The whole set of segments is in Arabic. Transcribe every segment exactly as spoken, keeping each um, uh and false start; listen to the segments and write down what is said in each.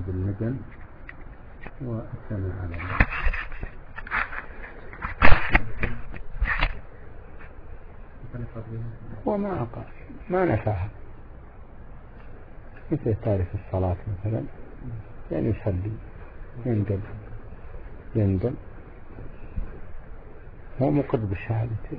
باللبن والثناء على الله. وما أقع ما نفعها مثل تارك الصلاة مثلا، يعني يصلي يندم يندم هو مقر بالشهادتين.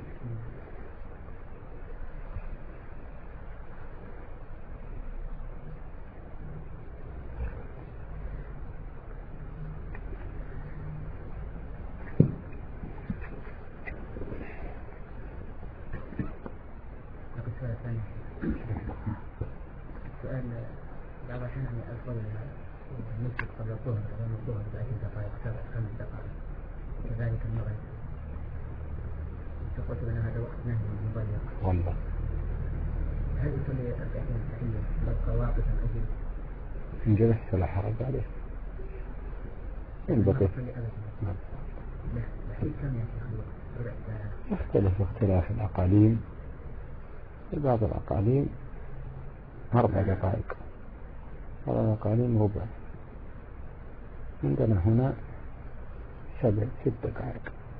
سؤال بعض الأحيان أفضل المسجد قبل الظهر قبل الظهر بعشر دقائق سبع خمس دقائق، كذلك المغرب. قلت أن هذا وقت نهي مضيق والله. هل يصلي ركعتين تحية يبقى واقفا أجل؟ إن جلس فلا حرج عليه. إن بقي كم يا شيخ؟ ربع ساعة. يختلف اختلاف الأقاليم. في بعض الأقاليم أربع دقائق، بعض الأقاليم ربع. عندنا هنا سبع ست دقائق.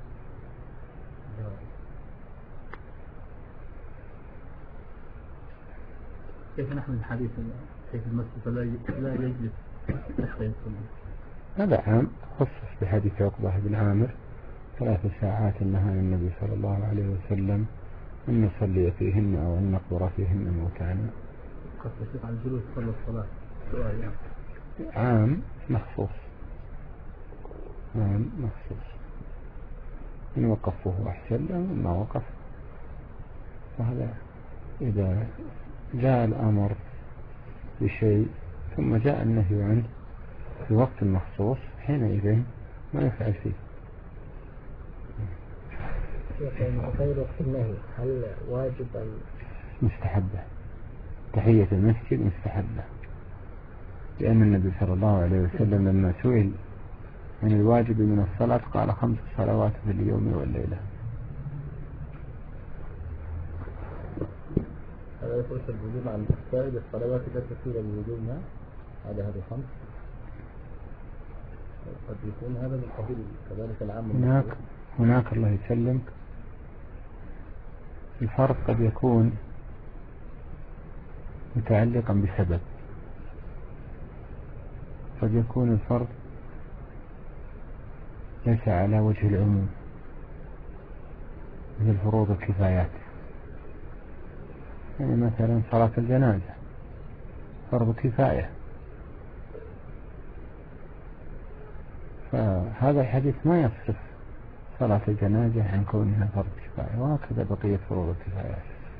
كيف نحمل الحديث في المسجد لا يجلس حتى يصلي؟ هذا عام خصص بحديث عقبة بن عامر ثلاث ساعات نهى النبي صلى الله عليه وسلم أن نصلي فيهن أو أن نقبر فيهن موتانا. قصة عن الجلوس قبل الصلاة سؤال يعني. عام مخصوص، عام مخصوص. إن وقفه أحسن له ما وقف. وهذا إذا جاء الأمر بشيء ثم جاء النهي عنه في وقت مخصوص حينئذ ما يفعل فيه. غير وقت النهي هل واجب أم مستحبة؟ تحية المسجد مستحبة، لأن النبي صلى الله عليه وسلم لما سئل عن الواجب من الصلاة قال خمس صلوات في اليوم والليلة. هذا يقول الوجوب عن السائل الصلوات التي تسير الوجوب ما على هذه الخمس قد يكون هذا من قبيل كذلك العام. هناك هناك الله يسلمك الفرق قد يكون متعلقا بسبب، قد يكون الفرق ليس على وجه العموم مثل فروض الكفايات. يعني مثلا صلاة الجنازة فرض كفاية، فهذا الحديث ما يصرف صلاة الجنازة عن كونها فرض كفاية، وهكذا بقية فروض الكفايات.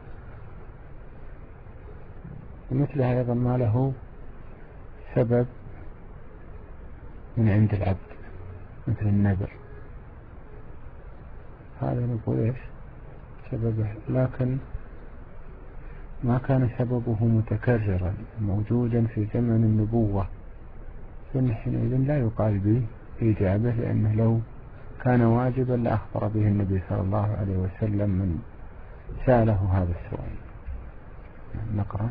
ومثلها أيضا ما له سبب من عند العبد مثل النذر، هذا نقول إيش سببه، لكن ما كان سببه متكررا موجودا في زمن النبوة فحينئذ لا يقال به إجابة، لأنه لو كان واجبا لأخبر به النبي صلى الله عليه وسلم من سأله هذا السؤال. نقرأ.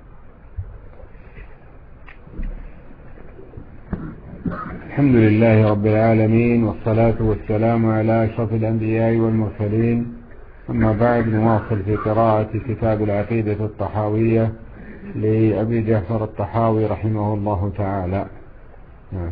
الحمد لله رب العالمين، والصلاة والسلام على أشرف الأنبياء والمرسلين، أما بعد. نواصل في قراءة كتاب العقيدة الطحاوية لأبي جعفر الطحاوي رحمه الله تعالى. نعم.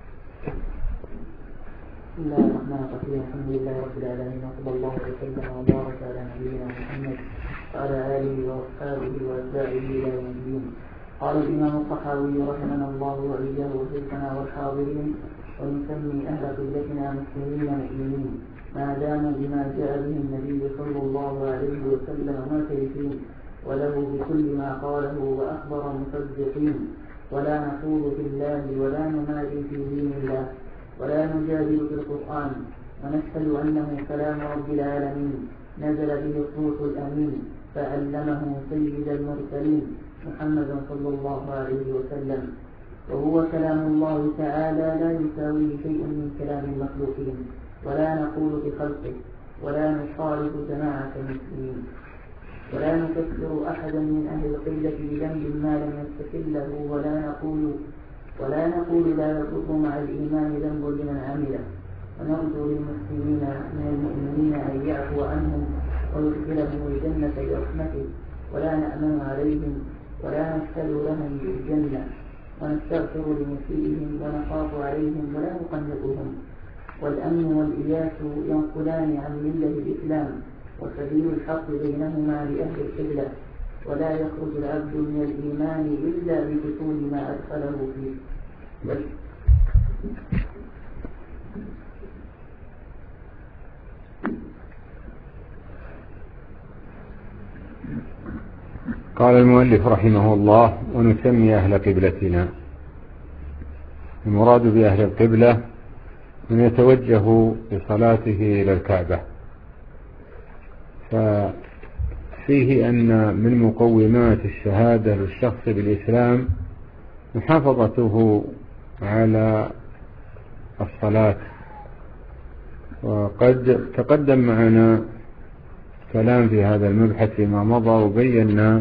بسم الله الرحمن الرحيم. الحمد لله رب العالمين، وصلى الله وسلم وبارك على نبينا محمد وعلى آله وأصحابه وأتباعه إلى يوم الدين. قال الإمام الطحاوي رحمنا الله وإياه وشيخنا والحاضرين، ونسمي أهل قبلتنا مسلمين مؤمنين ما داموا بما جاء به النبي صلى الله عليه وسلم معترفين، وله بكل ما قاله وأخبر مصدقين، ولا نخوض في الله ولا نماري في دين الله ولا نجادل في القرآن، ونشهد أنه كلام رب العالمين نزل به الروح الأمين فعلمه سيد المرسلين محمد صلى الله عليه وسلم، وهو كلام الله تعالى لا يساويه شيء من كلام المخلوقين، ولا نقول بخلقه ولا نخالف جماعة المسلمين، ولا نكفر أحدا من أهل القلة بذنب ما لم يستحله، ولا نقول ولا نقول لا يضر مع الإيمان ذنب لمن عمله، ونرجو للمسلمين من المؤمنين أن يعفو عنهم ويدخلهم الجنة برحمته، ولا نأمن عليهم ولا نشهد لهم بالجنة، ونستغفر لمسيئهم ونخاف عليهم ولا نقنطهم. والأمن والإياس ينقلان عن ملة الإسلام، وسبيل الحق بينهما لأهل القبلة، ولا يخرج العبد من الإيمان إلا بدخول ما أدخله فيه. بل قال المؤلف رحمه الله: ونسمي أهل قبلتنا. المراد بأهل القبلة من يتوجه بصلاته إلى الكعبة، ففيه أن من مقومات الشهادة للشخص بالإسلام محافظته على الصلاة. وقد تقدم معنا كلام في هذا المبحث فيما مضى، وبينا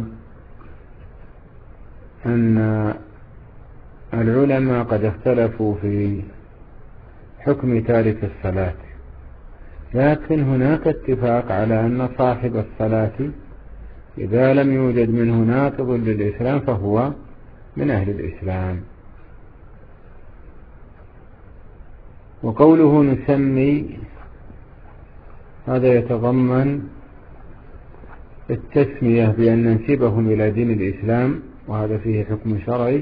أن العلماء قد اختلفوا في حكم تارك الصلاة، لكن هناك اتفاق على أن صاحب الصلاة إذا لم يوجد منه ناقض للإسلام فهو من أهل الإسلام. وقوله نسمي هذا يتضمن التسمية بأن ننسبهم إلى دين الإسلام، وهذا فيه حكم شرعي،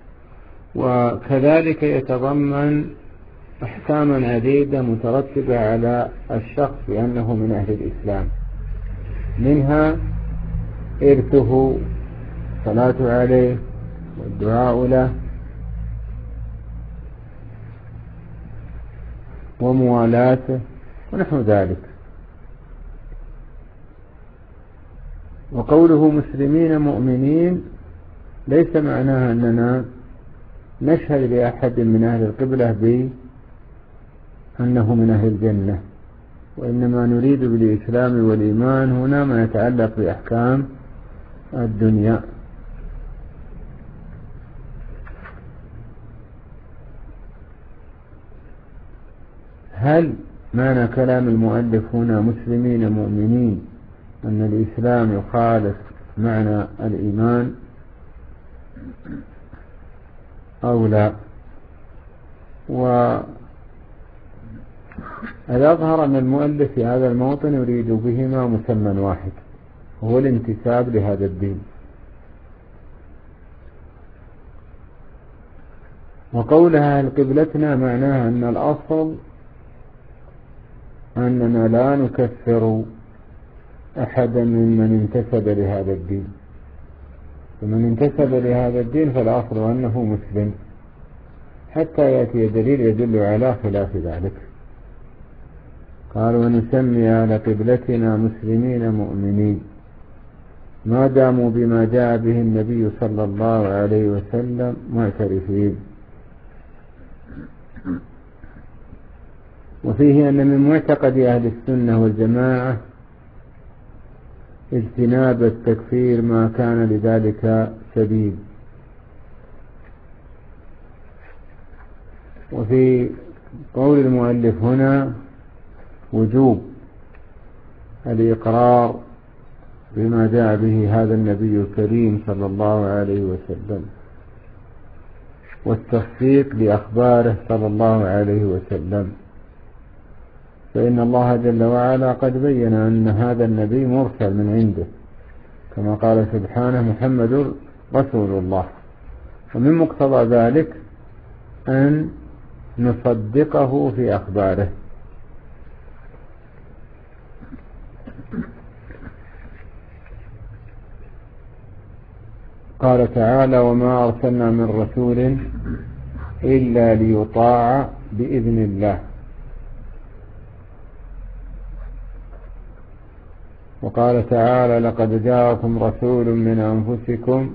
وكذلك يتضمن أحكاما عديدة مترتبة على الشخص بأنه من أهل الإسلام، منها إرثه، الصلاة عليه، والدعاء له، وموالاته، ونحو ذلك. وقوله مسلمين مؤمنين ليس معناها أننا نشهد لأحد من أهل القبلة بأنه من أهل الجنة، وإنما نريد بالإسلام والإيمان هنا ما يتعلق بأحكام الدنيا. هل معنى كلام المؤلف هنا مسلمين مؤمنين أن الإسلام يخالف معنى الإيمان أو لا؟ والأظهر أن المؤلف في هذا الموطن يريد بهما مسمى واحد، هو الانتساب لهذا الدين. وقولها أهل قبلتنا معناها أن الأصل أننا لا نكفر أحدا ممن انتسب لهذا الدين، فمن انتسب لهذا الدين فالأصل أنه مسلم، حتى يأتي دليل يدل على خلاف ذلك. قال: ونسمي أهل قبلتنا مسلمين مؤمنين ما داموا بما جاء به النبي صلى الله عليه وسلم معترفين. وفيه أن من معتقد أهل السنة والجماعة اجتناب التكفير ما كان لذلك سبيل. وفي قول المؤلف هنا وجوب الإقرار بما جاء به هذا النبي الكريم صلى الله عليه وسلم، والتصديق بأخباره صلى الله عليه وسلم، فإن الله جل وعلا قد بين أن هذا النبي مرسل من عنده، كما قال سبحانه: محمد رسول الله. ومن مقتضى ذلك أن نصدقه في أخباره. قال تعالى: وما أرسلنا من رسول إلا ليطاع بإذن الله. وقال تعالى: لقد جاءكم رسول من أنفسكم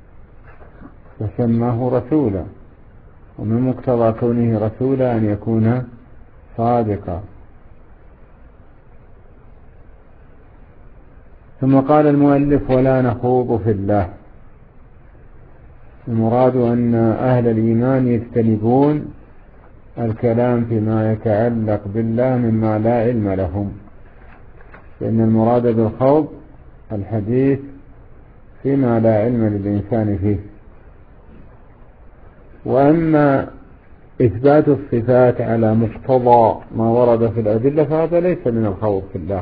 فسماه رسولا. ومن مقتضى كونه رسولا أن يكون صادقا. ثم قال المؤلف: ولا نخوض في الله. المراد أن أهل الإيمان يجتنبون الكلام فيما يتعلق بالله مما لا علم لهم، لأن المراد بالخوض الحديث فيما لا علم للإنسان فيه. وأما إثبات الصفات على مقتضى ما ورد في الأدلة فهذا ليس من الخوض في الله،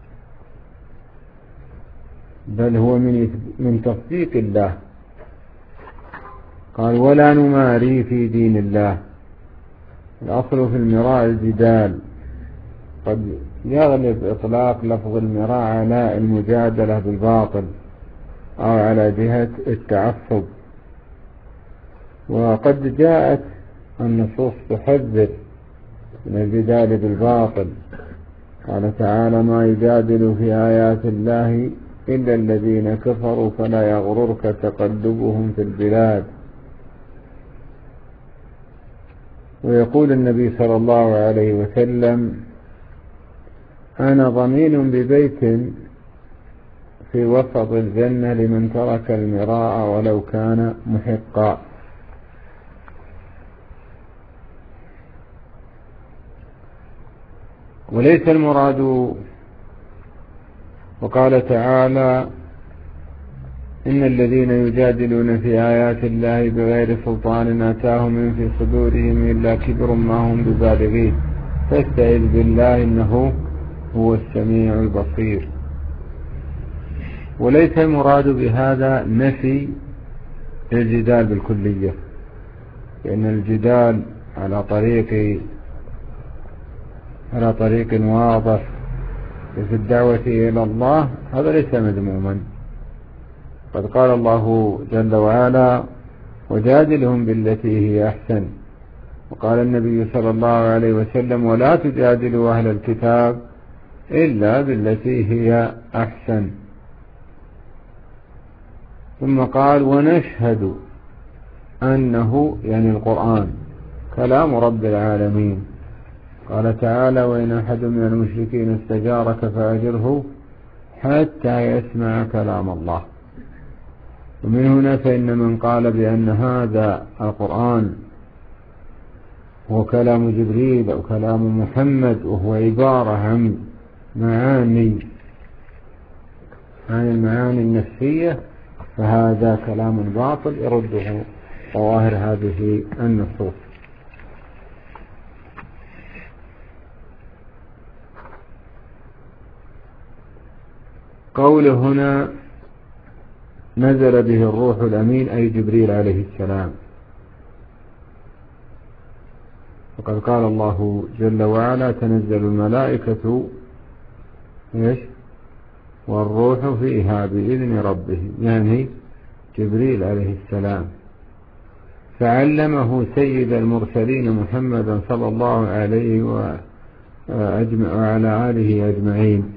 بل هو من من تصديق الله. قال ولا نماري في دين الله. الأصل في المراء الجدال، قد يغلب إطلاق لفظ المراء على المجادلة بالباطل أو على جهة التعصب، وقد جاءت النصوص تحذر من الجدال بالباطل. قال تعالى ما يجادل في آيات الله إلا الذين كفروا فلا يغررك تقلبهم في البلاد. ويقول النبي صلى الله عليه وسلم أنا ضمين ببيت في وسط الجنة لمن ترك المراء ولو كان محقا. وليس المراد، وقال تعالى إن الذين يجادلون في آيات الله بغير سلطان أتاهم من في صدورهم إلا كبر ما هم ببالغين فاستعذ بالله إنه هو السميع البصير. وليس المراد بهذا نفي الجدال بالكلية، لأن الجدال على طريق على طريق واضح في الدعوة إلى الله هذا ليس مذموما. قد قال الله جل وعلا وجادلهم بالتي هي أحسن، وقال النبي صلى الله عليه وسلم ولا تجادلوا أهل الكتاب إلا بالتي هي أحسن. ثم قال ونشهد أنه يعني القرآن كلام رب العالمين. قال تعالى وإن أحد من المشركين استجارك فأجره حتى يسمع كلام الله. ومن هنا فإن من قال بأن هذا القرآن هو كلام جبريل أو كلام محمد وهو عبارة عن معاني عن المعاني النفسية فهذا كلام باطل يرده ظواهر هذه النصوص. قوله هنا نزل به الروح الأمين أي جبريل عليه السلام، وقد قال الله جل وعلا تنزل الملائكة والروح فيها بإذن ربه، يعني جبريل عليه السلام. فعلمه سيد المرسلين محمدا صلى الله عليه وعلى آله أجمعين.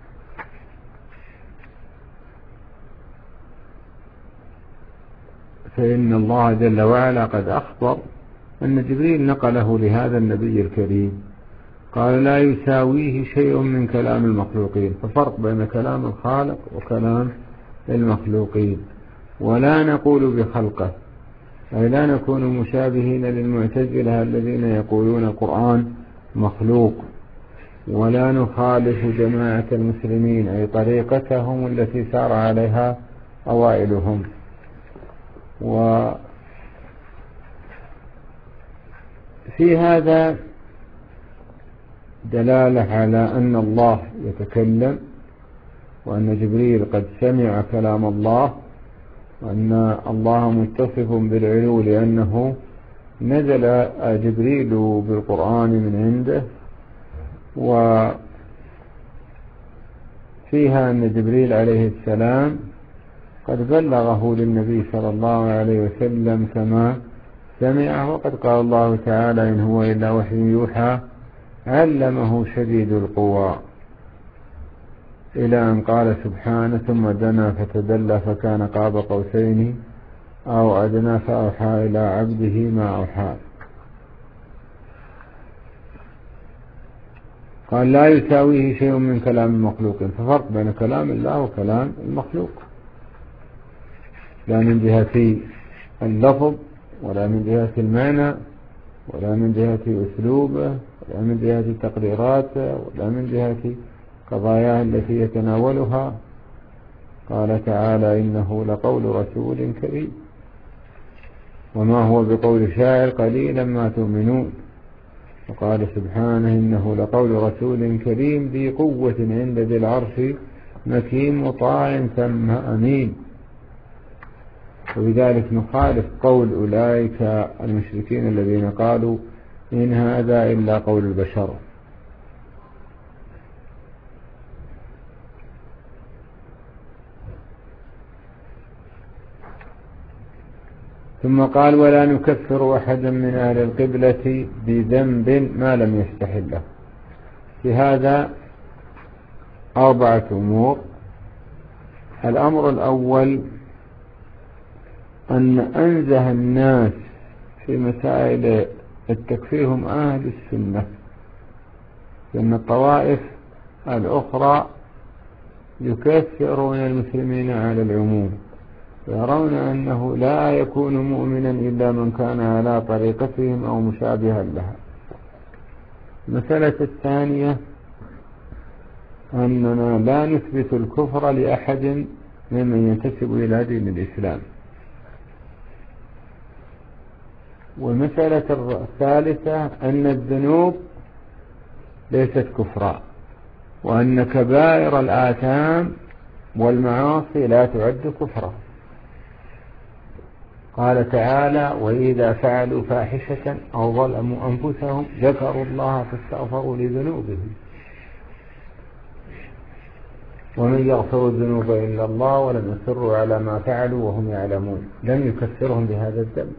فإن الله جل وعلا قد أخبر أن جبريل نقله لهذا النبي الكريم، قال لا يساويه شيء من كلام المخلوقين، ففرق بين كلام الخالق وكلام المخلوقين. ولا نقول بخلقه، أي لا نكون مشابهين للمعتزلة الذين يقولون القرآن مخلوق، ولا نخالف جماعة المسلمين أي طريقتهم التي سار عليها أوائلهم. وفي هذا دلالة على أن الله يتكلم، وأن جبريل قد سمع كلام الله، وأن الله متصف بالعلو لأنه نزل جبريل بالقرآن من عنده. وفيها أن جبريل عليه السلام قد بلغه للنبي صلى الله عليه وسلم كما سمعه، وقد قال الله تعالى إن هو إلا وحي يوحى علمه شديد القوى، إلى أن قال سبحانه ثم دنا فتدلى فكان قاب قوسين أو أدنى فأوحى إلى عبده ما أوحى. قال لا يساويه شيء من كلام المخلوق، ففرق بين كلام الله وكلام المخلوق، لا من جهة اللفظ ولا من جهة المعنى ولا من جهة أسلوبه ولا من جهة تقريراته ولا من جهة قضاياه التي يتناولها. قال تعالى إنه لقول رسول كريم وما هو بقول شاعر قليلا ما تؤمنون. وقال سبحانه إنه لقول رسول كريم ذي قوة عند ذي العرش مكين مطاع ثم أمين. وبذلك نخالف قول أولئك المشركين الذين قالوا إن هذا إلا قول البشر. ثم قال ولا نكفر أحدا من أهل القبلة بذنب ما لم يستحله. في هذا أربعة أمور. الأمر الأول أن أنزه الناس في مسائل التكفير هم أهل السنة، لأن الطوائف الأخرى يكفرون المسلمين على العموم، يرون أنه لا يكون مؤمنا إلا من كان على طريقتهم أو مشابها لها. المسألة الثانية أننا لا نثبت الكفر لأحد ممن ينتسب إلى دين الإسلام. والمسألة الثالثة أن الذنوب ليست كفرا، وأن كبائر الآثام والمعاصي لا تعد كفرا. قال تعالى وإذا فعلوا فاحشة أو ظلموا أنفسهم ذكروا الله فاستغفروا لذنوبهم ومن يغفر الذنوب إلا الله ولم يصروا على ما فعلوا وهم يعلمون، لم يكفرهم بهذا الذنب.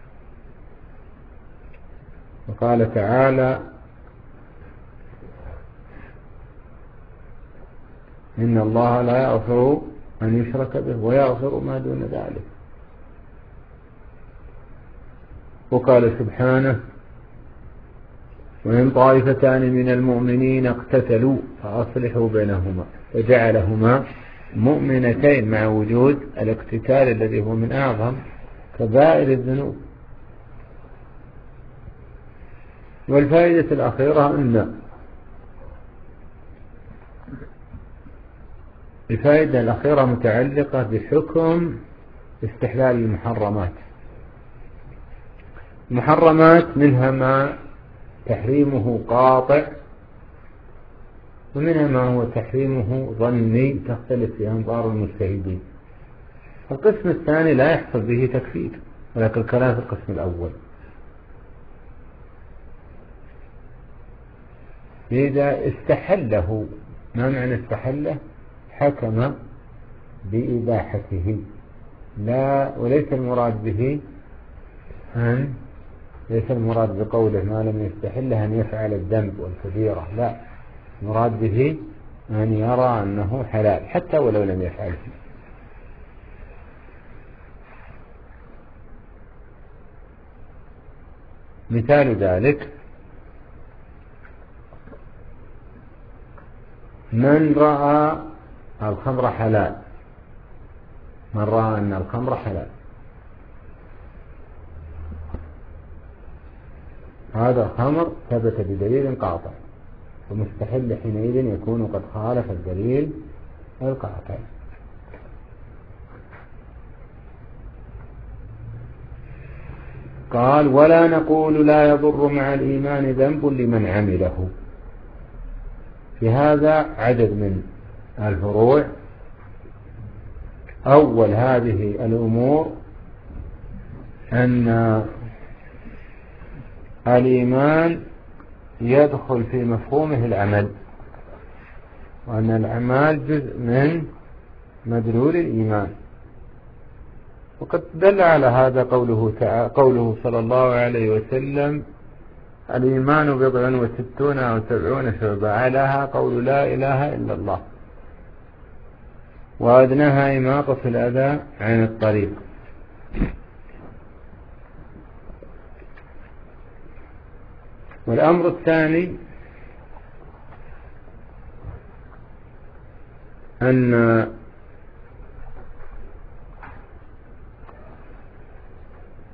وقال تعالى إن الله لا يغفر أن يشرك به ويغفر ما دون ذلك. وقال سبحانه وإن طائفتان من المؤمنين اقتتلوا فأصلحوا بينهما وجعلهما مؤمنتين مع وجود الاقتتال الذي هو من أعظم كبائر الذنوب. والفائدة الأخيرة أن الفائدة الأخيرة متعلقة بحكم استحلال المحرمات. المحرمات منها ما تحريمه قاطع ومنها ما هو تحريمه ظني تختلف في أنظار المجتهدين. القسم الثاني لا يحصل به تكفير، ولكن الكلام في القسم الأول. إذا استحله، ما معنى استحله؟ حكم بإباحته، لا وليس المراد به أن ليس المراد بقوله ما لم يستحله أن يفعل الذنب والكبيرة، لا، المراد به أن يرى أنه حلال حتى ولو لم يفعله. مثال ذلك من رأى الخمر حلال، من رأى أن الخمر حلال، هذا الخمر ثبت بدليل قاطع، ومستحل حينئذ يكون قد خالف الدليل القاطع. قال ولا نقول لا يضر مع الإيمان ذنب لمن عمله. في هذا عدد من الفروع. أول هذه الأمور أن الإيمان يدخل في مفهومه العمل، وأن الأعمال جزء من مدلول الإيمان. وقد دل على هذا قوله تعالى قوله صلى الله عليه وسلم الإيمان بضع وستون أو سبعون شعبة، علىها قول لا إله إلا الله، وأدناها إماطة الأذى عن الطريق. والأمر الثاني أن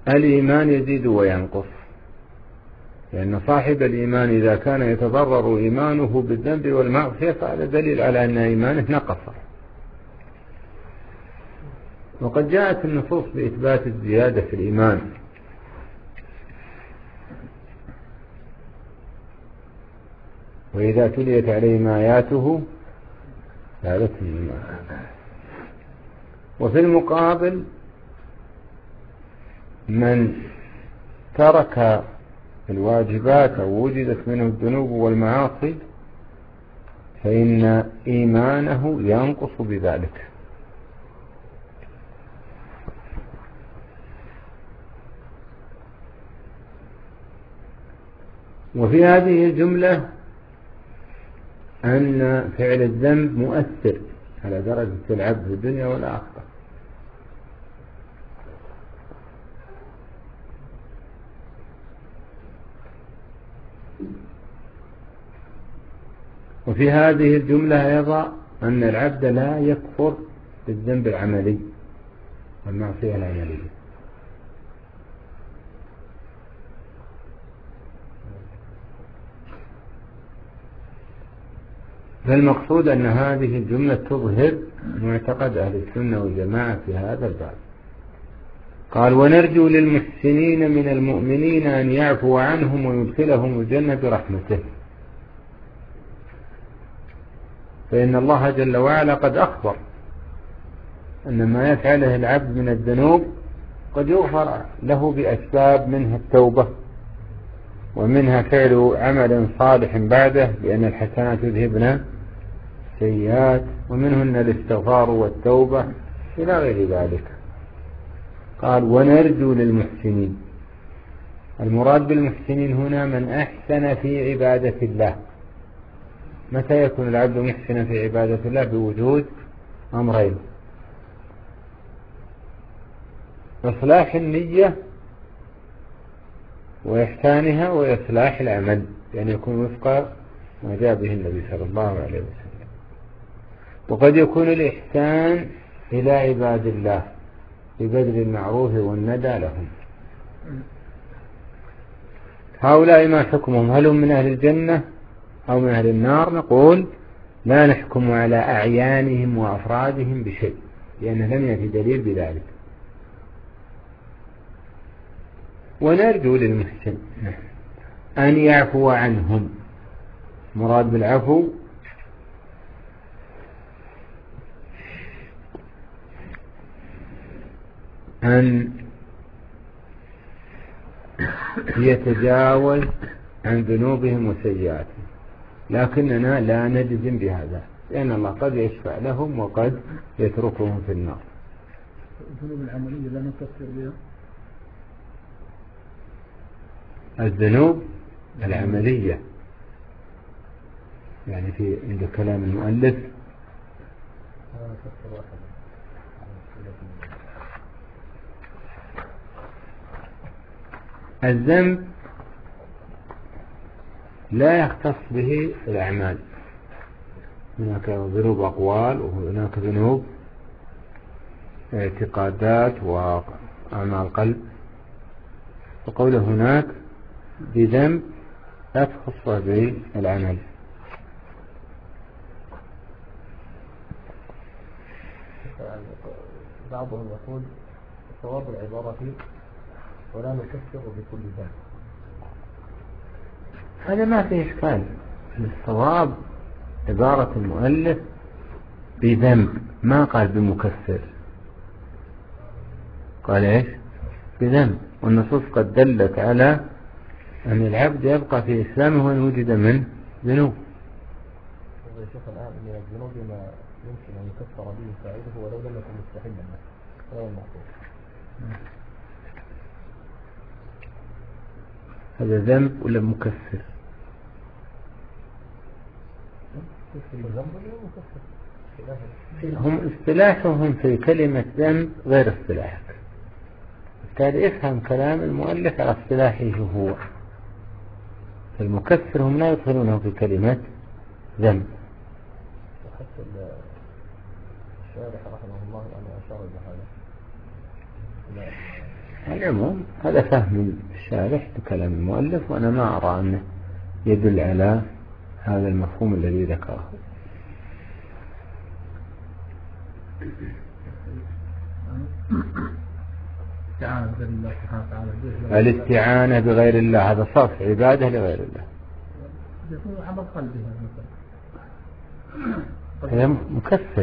الإيمان يزيد وينقص، لأن صاحب الإيمان إذا كان يتضرر إيمانه بالذنب والمعصية فهذا دليل على أن إيمانه نقص. وقد جاءت النصوص بإثبات الزيادة في الإيمان، وإذا تليت عليهم آياته زادتهم إيمانا. وفي المقابل من ترك الواجبات أو وجدت منه الذنوب والمعاصي فإن إيمانه ينقص بذلك. وفي هذه الجملة أن فعل الذنب مؤثر على درجة العبد في الدنيا والآخرة. وفي هذه الجملة أيضا أن العبد لا يكفر بالذنب العملي والمعصية العملية، فالمقصود أن هذه الجملة تظهر معتقد أهل السنة والجماعة في هذا الباب. قال: ونرجو للمحسنين من المؤمنين أن يعفو عنهم ويدخلهم الجنة برحمته. فإن الله جل وعلا قد أخبر أن ما يفعله العبد من الذنوب قد يغفر له بأسباب، منها التوبة، ومنها فعل عمل صالح بعده لأن الحسنات يذهبن السيئات، ومنهن الاستغفار والتوبة إلى غير ذلك. قال: ونرجو للمحسنين. المراد بالمحسنين هنا من أحسن في عبادة الله. متى يكون العبد محسنا في عبادة الله؟ بوجود أمرين: إصلاح النية وإحسانها، وإصلاح العمل، يعني يكون وفق ما جاء به النبي صلى الله عليه وسلم. وقد يكون الإحسان إلى عباد الله ببذل المعروف والندى لهم. هؤلاء ما حكمهم؟ هل هم من أهل الجنة أو من أهل النار؟ نقول: لا نحكم على أعيانهم وأفرادهم بشيء، لأن لم يأتي دليل بذلك. ونرجو للمحسن أن يعفو عنهم. مراد بالعفو أن يتجاوز عن ذنوبهم وسيئاتهم، لكننا لا نجزم بهذا، لأن الله قد يشفع لهم وقد يتركهم في النار. الذنوب العملية لا نكفر بها. الذنوب العملية يعني في عند كلام المؤلف الذنب لا يختص به الأعمال، هناك ذنوب أقوال وهناك ذنوب اعتقادات وأعمال قلب. وقوله هناك بذنب لا تخص بالعمل. بعضهم يقول صواب العبارة ولا نكفر بكل ذنب. هذا ما فيه إشكال. الصواب عبارة المؤلف بذنب، ما قال بمكفر، قال إيش؟ بذنب. والنصوص قد دلت على أن العبد يبقى في إسلامه وإن وجد من ذنوب. يا شيخ الآن من الذنوب ما يمكن أن يكفر به فاعله ولو لم يكن مستحيلا غير المعصوم. هذا ذنب ولا مكفر؟ هم اصطلاحهم في كلمة ذنب غير اصطلاحك، بالتالي افهم كلام المؤلف على اصطلاحه هو. المكفر هم لا يدخلونه في كلمة ذنب. وحتى الشارح رحمه الله أن أشار إلى هذا العموم هذا فهم الشارح لكلام المؤلف، وأنا ما أرى أنه يدل على هذا المفهوم الذي ذكره. الاستعانة بغير الله هذا صرف عبادة لغير الله، هذا مكفر.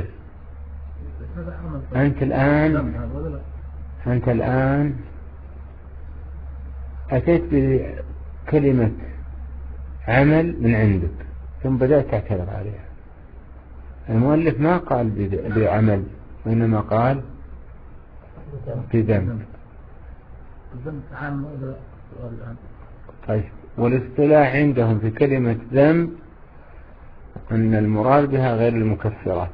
أنت الآن أنت الآن أتيت بكلمة عمل من عندك ثم بدأت تعتذر عليها. المؤلف ما قال بعمل وإنما قال بذنب. طيب، والاصطلاح عندهم في كلمة ذنب أن المراد بها غير المكفرات.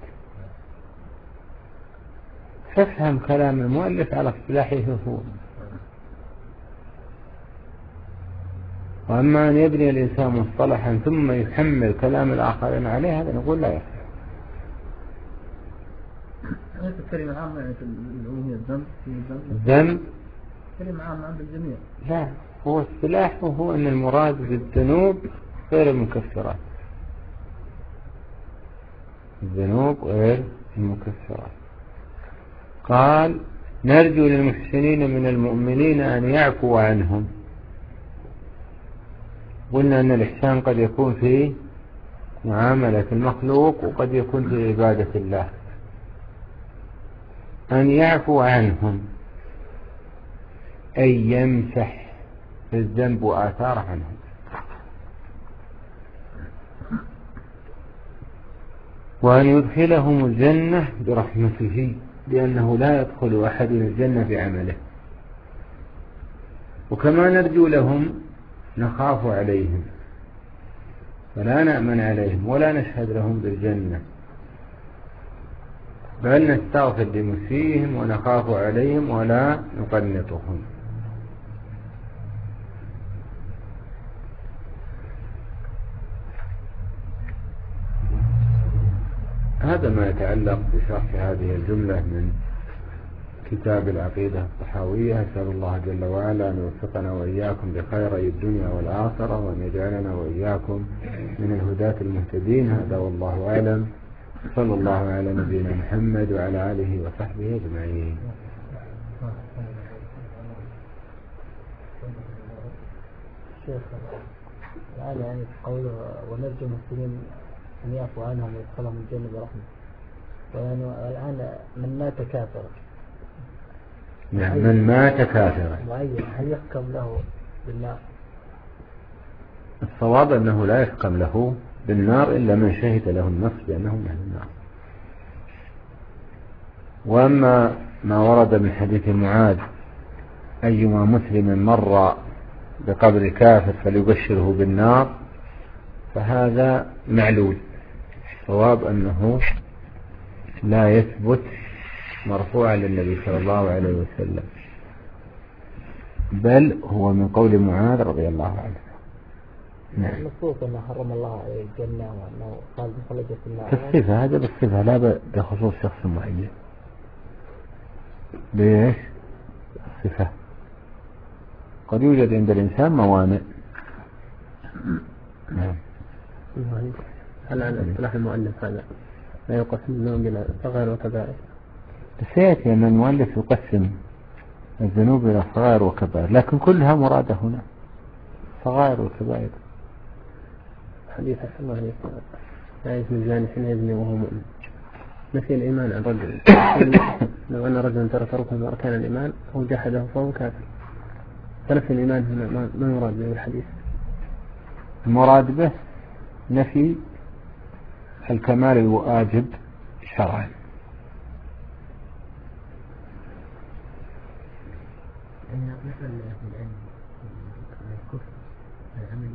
فافهم كلام المؤلف على اصطلاحه هو. وأما أن يبني الإنسان مصطلحا ثم يحمل كلام الآخرين عليه هذا نقول لا يصح. الكلمة عامة يعني في العمومية الذنب الذنب كلمة عامة عند الجميع. لا، هو اصطلاحه هو أن المراد بالذنوب غير المكفرات. الذنوب غير المكفرات. قال نرجو للمحسنين من المؤمنين أن يعفو عنهم. قلنا أن الإحسان قد يكون في معاملة المخلوق وقد يكون في عبادة الله. أن يعفو عنهم أي يمسح الذنب وآثار عنهم. وأن يدخلهم الجنة برحمته، لأنه لا يدخل أحد الجنة بعمله. وكما نرجو لهم نخاف عليهم، فلا نأمن عليهم ولا نشهد لهم بالجنة، بل نستغفر لمسيئهم ونخاف عليهم ولا نقنطهم. هذا ما يتعلق بشرح هذه الجملة من كتاب العقيدة الطحاوية. أسأل الله جل وعلا أن يوفقنا وإياكم بخيري الدنيا والآخرة، وأن يجعلنا وإياكم من الهداة المهتدين. هذا والله أعلم. صلى الله على نبينا محمد وعلى آله وصحبه أجمعين. شيخ الآن يعني قوله ونرجو المسلمين أن يعفو عنهم ويدخلهم الجنة برحمة، ويعني الآن من مات كافرا، نعم، من مات كافرا معين هل يحكم له بالنار؟ الصواب أنه لا يحكم له بالنار إلا من شهد له النص بأنه من النار. وأما ما ورد من حديث معاذ أيما مسلم مر بقبر كافر فليبشره بالنار، فهذا معلول. الصواب أنه لا يثبت مرفوعا للنبي صلى الله عليه وسلم، بل هو من قول معاذ رضي الله عنه. نعم. النصوص أنه حرم الله عليه الجنة وأنه قال بخلجة النار. بالصفة، هذا بالصفة لا بخصوص شخص معين. ليش؟ صفة. قد يوجد عند الإنسان موانع. نعم. هل على اصطلاح المؤلف هذا لا يقسم الذنوب إلى صغائر وكبائر؟ سيأتي أن المؤلف يقسم الذنوب إلى صغائر وكبائر، لكن كلها مرادة هنا صغائر وكبائر. حديث حسن الله عليه لا يزني الزاني حين يزني وهو مؤمن. نفي الإيمان عن رجل. لو أن رجلا ترك ركن من أركان الإيمان أو جحده فهو كافر. فنفي الإيمان هنا ما يراد به الحديث؟ المراد به نفي الكمال الواجب شرعا. مثل العلم الكفر العمل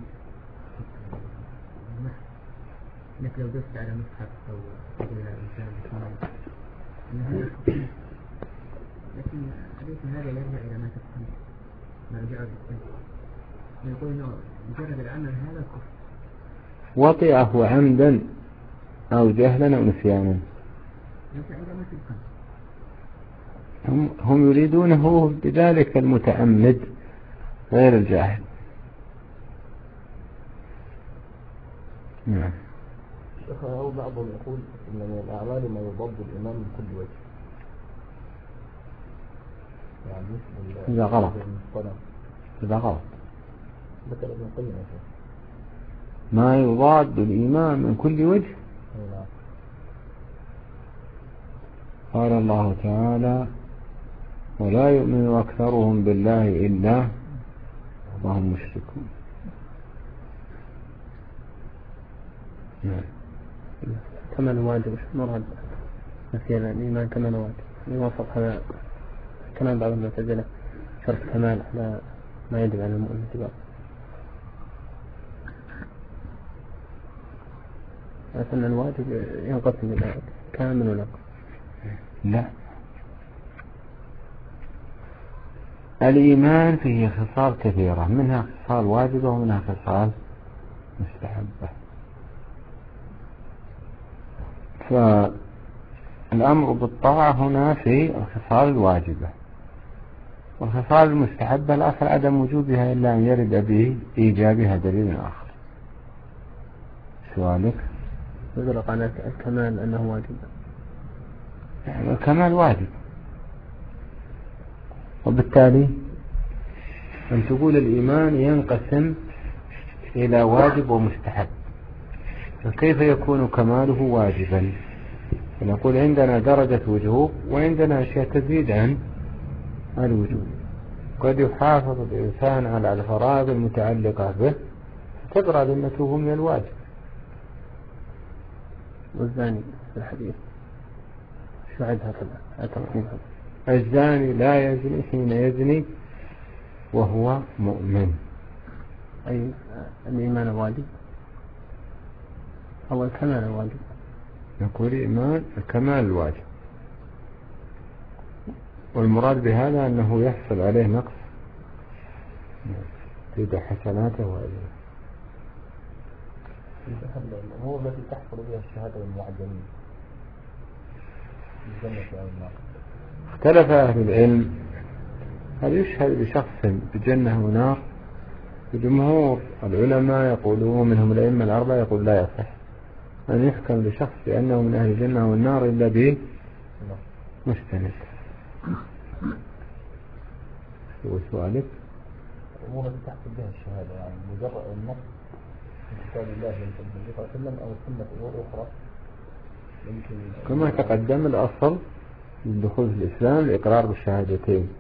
انك لو دست على مصحف او تقول الانسان بكمال انه يكفر، لكن حديث هذا يرجع الى ما تفهم مرجعه بالسنة، يقول انه مجرد العمل هذا كفر. وطئه عمدا او جهلا او نسيانا. هم, هم يريدونه بذلك المتأمد غير الجاهل. نعم. شيخ هو بعضهم يقول إن من الأعمال ما يضاد الإيمان من كل وجه، يعني إذا غلط إذا غلط ذكر ابن القيم ما يضاد الإيمان من كل وجه. قال الله تعالى ولا يؤمن أكثرهم بالله إلا وهم مشركون. كمان واجب مراد نفي الإيمان كمان واجب يوافق هذا كمان بعض المعتزلة شرط كمال على ما يجب على المؤمن اتباعه. لكن الواجب ينقسم إلى كامل ولا لا. الإيمان فيه خصال كثيرة، منها خصال واجبة ومنها خصال مستحبة. فالأمر بالطاعة هنا في الخصال الواجبة، والخصال المستحبة الأصل عدم وجوبها إلا أن يرد بإيجابها دليل آخر. سؤالك يطلق على الكمال أنه واجب. الكمال واجب، وبالتالي أن تقول الإيمان ينقسم إلى واجب ومستحب، فكيف يكون كماله واجبا؟ نقول عندنا درجة وجوب وعندنا أشياء تزيد عن الوجوب. قد يحافظ الإنسان على الفرائض المتعلقة به تبرأ ذمته من الواجب. والزاني في الحديث شو عدها تقسيمها؟ الزاني لا يزني حين يزني وهو مؤمن. أي الإيمان واجب أو الكمال واجب؟ نقول إيمان الكمال الواجب، والمراد بهذا أنه يحصل عليه نقص تزيد حسناته وأجره. الأمور التي تحصل بها الشهادة للمعجمين الجنة أو النار. اختلف أهل العلم هل يشهد بشخص بجنة ونار؟ جمهور العلماء يقولون منهم الأئمة الأربعة يقول لا يصح أن يحكم لشخص بأنه من أهل الجنة والنار إلا به مستند. هو سؤالك الأمور التي تحصل بها الشهادة يعني مجرد النص من كتاب الله صلى الله عليه وسلم أو سنة أمور أخرى يمكن كما تقدم. الأصل للدخول في الإسلام الإقرار بالشهادتين،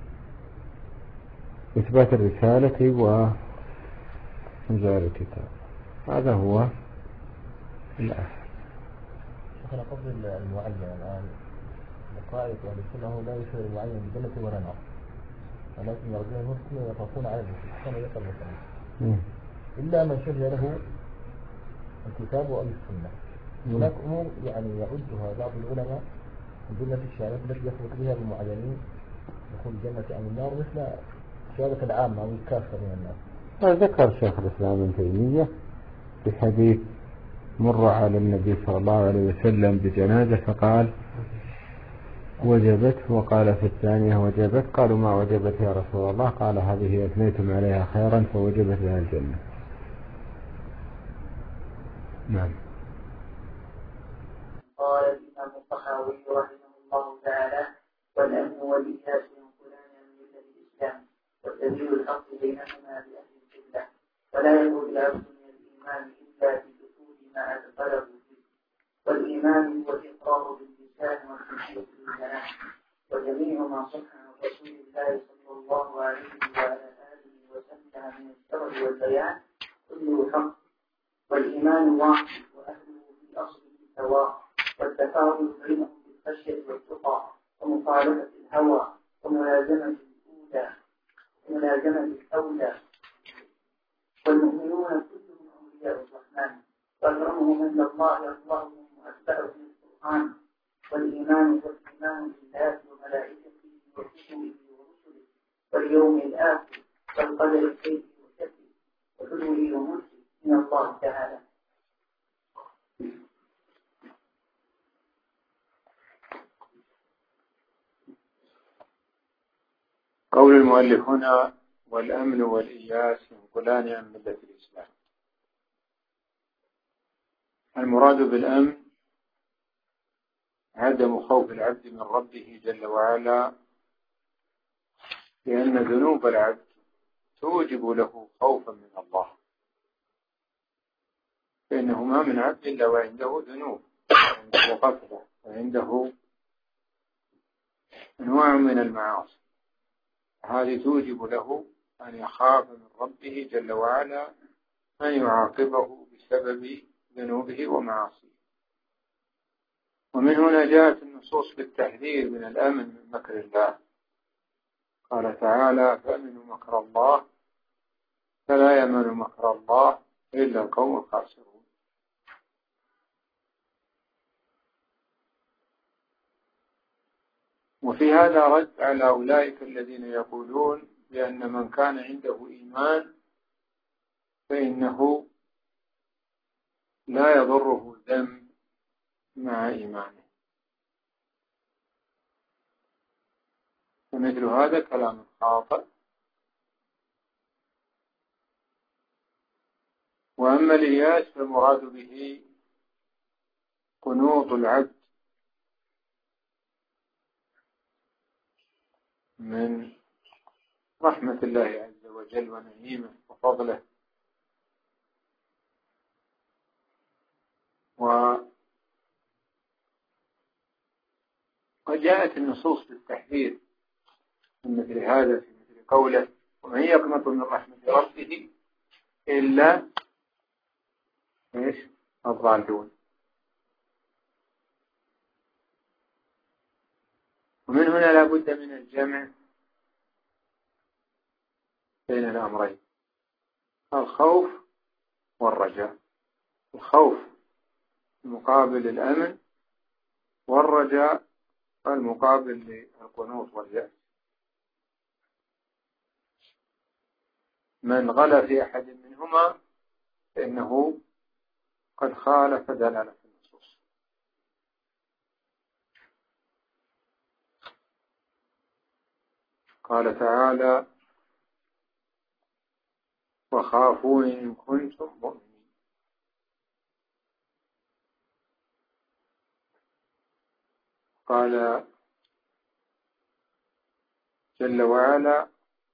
إثبات الرسالة وإنزال الكتاب، هذا هو الأصل. شيخنا قبل المعين الآن القائد أهل السنة هو لا يشهد المعين بجنة ولا نار، ولكن يرجون المسلم ويخافون على المسلم كما ذكر المسلم إلا من شهد له الكتاب أو السنة. هناك أمور يعني يعدها بعض العلماء من جملة الشهادات التي يثبت بها المعينين دخول الجنة أو النار مثل الشهادة العامة أو الكافة من الناس. ذكر شيخ الإسلام ابن تيمية في حديث مر على النبي صلى الله عليه وسلم بجنازة فقال وجبت، وقال في الثانية وجبت، قالوا ما وجبت يا رسول الله؟ قال هذه أثنيتم عليها خيرا فوجبت لها الجنة. نعم. قال الإمام الطحاوي رحمه الله تعالى والأمن والإياس ينقلان عن ملة الإسلام والسبيل الحق بينهما بأهل القبلة، ولا يقول العبد من الإيمان إلا بدخول ما أدخله فيه، والإيمان هو الإقرار باللسان والتصديق بالجنان، وجميع ما صح عن رسول الله صلى الله عليه وعلى آله وسلم من الشرع والبيان كله حق، والإيمان واحد وأهله في أصله سواء، والتفاضل بينهم بالخشية والتقى ومخالفة الهوى وملازمة الأولى وملازمة الأولى، والمؤمنون كلهم أولياء الرحمن، وأكرمهم عند الله أرضاهم وأتبعهم القرآن، والإيمان هو الإيمان بالله وملائكته وكتبه ورسله واليوم الآخر والقدر خيره وشره وحلوه وملكه من الله تعالى. قول المؤلف هنا: والأمن والإياس ينقلان عن ملة الإسلام. المراد بالأمن عدم خوف العبد من ربه جل وعلا، لأن ذنوب العبد توجب له خوفا من الله، فإنه ما من عبد إلا وعنده ذنوب وعنده غفلة وعنده أنواع من المعاصي، هذه توجب له أن يخاف من ربه جل وعلا أن يعاقبه بسبب ذنوبه ومعاصيه. ومن هنا جاءت النصوص بالتحذير من الأمن من مكر الله. قال تعالى: فأمنوا مكر الله فلا يأمن مكر الله إلا القوم الخاسرون. وفي هذا رد على أولئك الذين يقولون بأن من كان عنده إيمان فإنه لا يضره الذنب مع إيمانه، فمثل هذا كلام خاطئ. وأما الإياس فالمراد به قنوط العبد من رحمة الله عز وجل ونعيمه وفضله. وجاءت النصوص بالتحذير من مثل هذا في مثل قوله: ومن يقنط من رحمة ربه إلا إيش الضالون. ومن هنا لا بد من الجمع بين الأمرين: الخوف والرجاء. الخوف المقابل الأمن، والرجاء المقابل للقنوط واليأس. من غلا في أحد منهما فإنه قد خالف دلالة النصوص. قال تعالى: وخافوا إن كنتم مؤمنين. قال جل وعلا: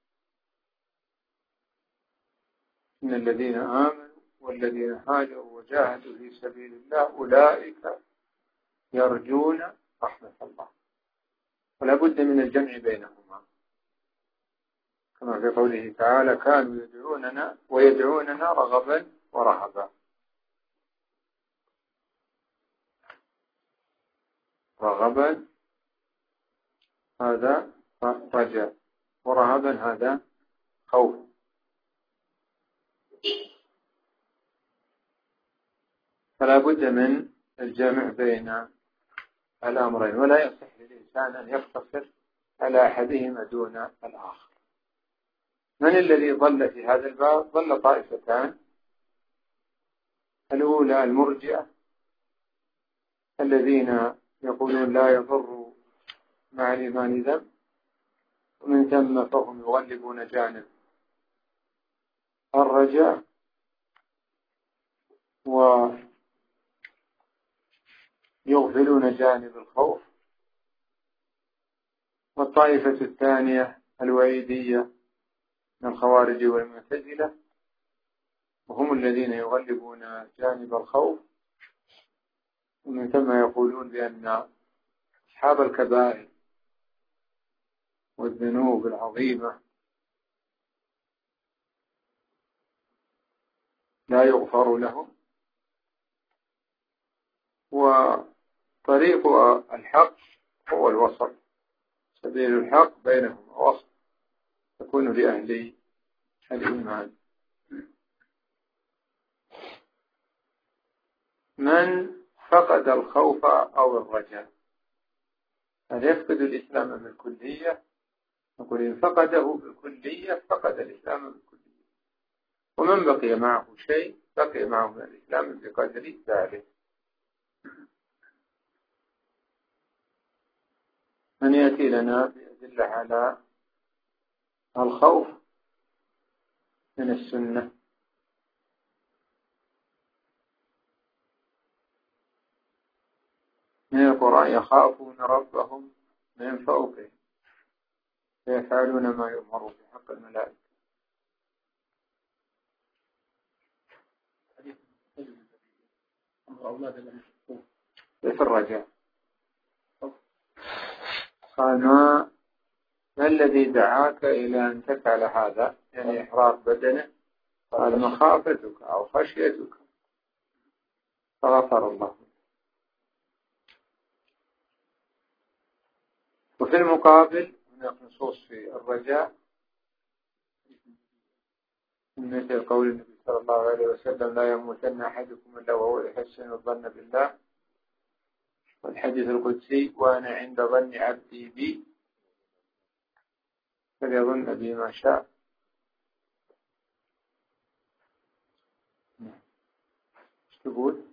إن الذين آمنوا والذين هاجروا وجاهدوا في سبيل الله أولئك يرجون رحمة الله. ولا بد من الجمع بينهما، كما في قوله تعالى: كانوا يدعوننا ويدعوننا رغبا ورهبا. رغبا هذا رجاء، ورهبا هذا خوف. فلا بد من الجمع بين الأمرين، ولا يصح للإنسان أن يقتصر على أحدهما دون الآخر. من الذي ضل في هذا الباب؟ ضل طائفتان: الأولى المرجئة الذين يقولون لا يضر مع الإيمان ذنب، ومن ثم فهم يغلبون جانب الرجاء ويغفلون جانب الخوف. والطائفة الثانية الوعيدية من الخوارج والمعتزلة، وهم الذين يغلبون جانب الخوف، ومن ثم يقولون بأن أصحاب الكبائر والذنوب العظيمة لا يغفر لهم. وطريق الحق هو الوسط، سبيل الحق بينهم وسط تكون لأهل الإيمان. من فقد الخوف أو الرجاء، هل يفقد الإسلام بالكلية؟ نقول إن فقده بالكلية فقد الإسلام بالكلية. ومن بقي معه شيء بقي معه من الإسلام بقدر ذلك. من يأتي لنا بأدلة على الخوف من السنة. من القرآن يخافون ربهم من فوقهم ويفعلون ما يؤمرون في حق الملائكة. في الرجاء قال ما ما الذي دعاك إلى أن تفعل هذا، يعني إحراق بدنه؟ قال مخافتك أو خشيتك، فغفر الله. وفي المقابل هناك نصوص في الرجاء مثل قول النبي صلى الله عليه وسلم لا يموتن أحدكم إلا وهو يحسن الظن بالله، والحديث القدسي وأنا عند ظن عبدي بي فليظن بي ما شاء. ايش تقول؟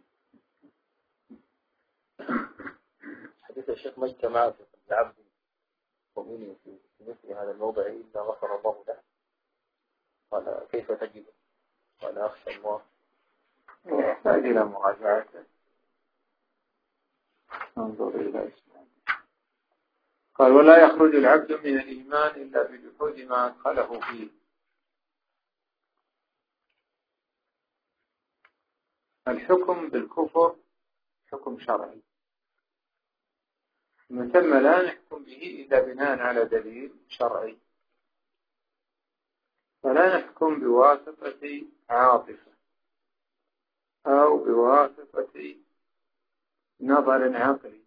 حديث الشيخ ما اجتمع في العبد مؤمن في مثل هذا الموضع إلا غفر الله له. قال كيف تجد؟ قال أخشى الله. يحتاج إلى مراجعته، انظر إلى إسلام. قال ولا يخرج العبد من الإيمان إلا بجحود ما أدخله فيه. الحكم بالكفر حكم شرعي، من ثم لا نحكم به إلا بناء على دليل شرعي، فلا نحكم بواسطة عاطفة أو بواسطة نظر عقلي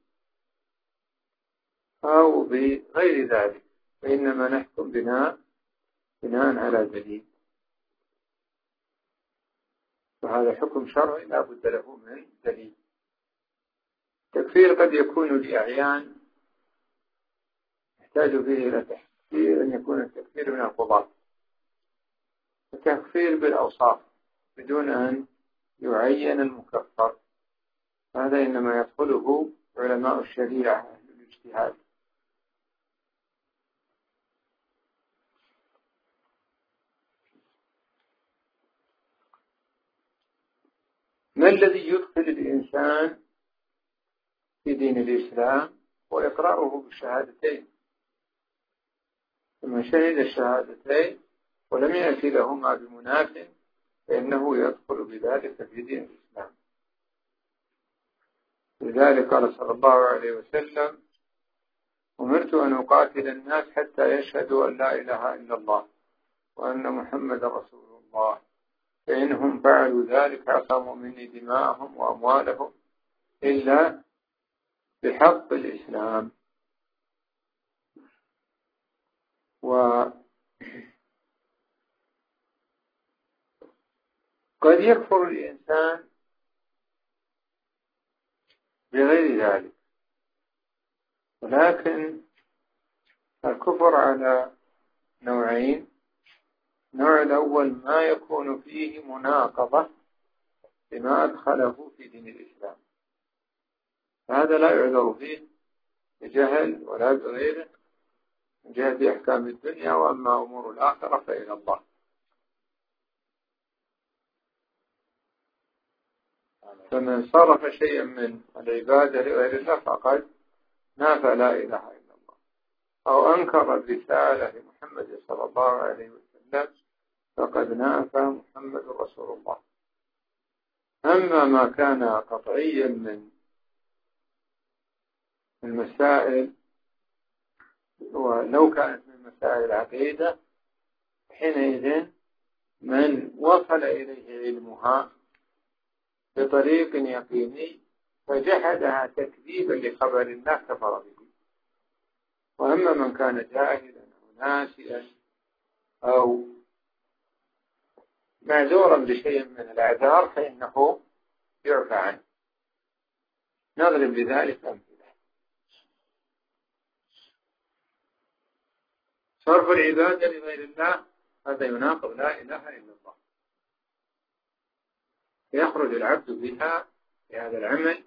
أو بغير ذلك، وإنما نحكم بناء بناء على دليل، وهذا حكم شرعي لا بد له من دليل. التكفير قد يكون لأعيان يحتاج فيه إلى تحذير، أن يكون التكفير من القضاة، التكفير بالأوصاف بدون أن يعين المكفر، هذا إنما يدخله علماء الشريعة أهل الاجتهاد. ما الذي يدخل الإنسان في دين الإسلام؟ وإقراره بالشهادتين، ثم شهد الشهادتين ولم يأتي لهما بمناف فإنه يدخل بذلك في دين الإسلام. لذلك قال صلى الله عليه وسلم أمرت أن أقاتل الناس حتى يشهدوا أن لا إله إلا الله وأن محمد رسول الله، فإنهم فعلوا ذلك عصموا مني دماءهم وأموالهم إلا بحق الإسلام. وقد يكفر الإنسان بغير ذلك، ولكن الكفر على نوعين. النوع الأول ما يكون فيه مناقضة لما أدخله في دين الإسلام، هذا لا يعذر فيه بجهل ولا بغيره من جهة أحكام الدنيا، وأما أمور الآخرة فإلى الله. فمن صرف شيئا من العبادة لغير الله فقد نافى لا إله إلا الله، أو أنكر الرسالة لمحمد صلى الله عليه وسلم فقد نافى محمد رسول الله. أما ما كان قطعيا من المسائل، ولو كانت من مسائل العقيدة، حينئذ من وصل إليه علمها بطريق يقيني فجحدها تكذيبا لخبر الله كفر به. وأما من كان جاهلا أو ناسيا أو معذورا بشيء من الأعذار فإنه يعفى عنه. نضرب لذلك أمثلة. صرف العبادة لغير الله هذا يناقض لا إله إلا الله، يخرج العبد بها في هذا العمل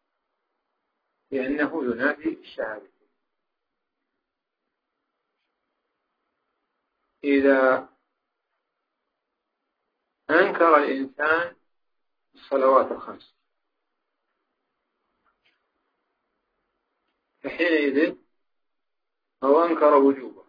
لأنه ينافي الشهادة. إذا أنكر الإنسان الصلوات الخمس فحينئذ هو أنكر وجوبها،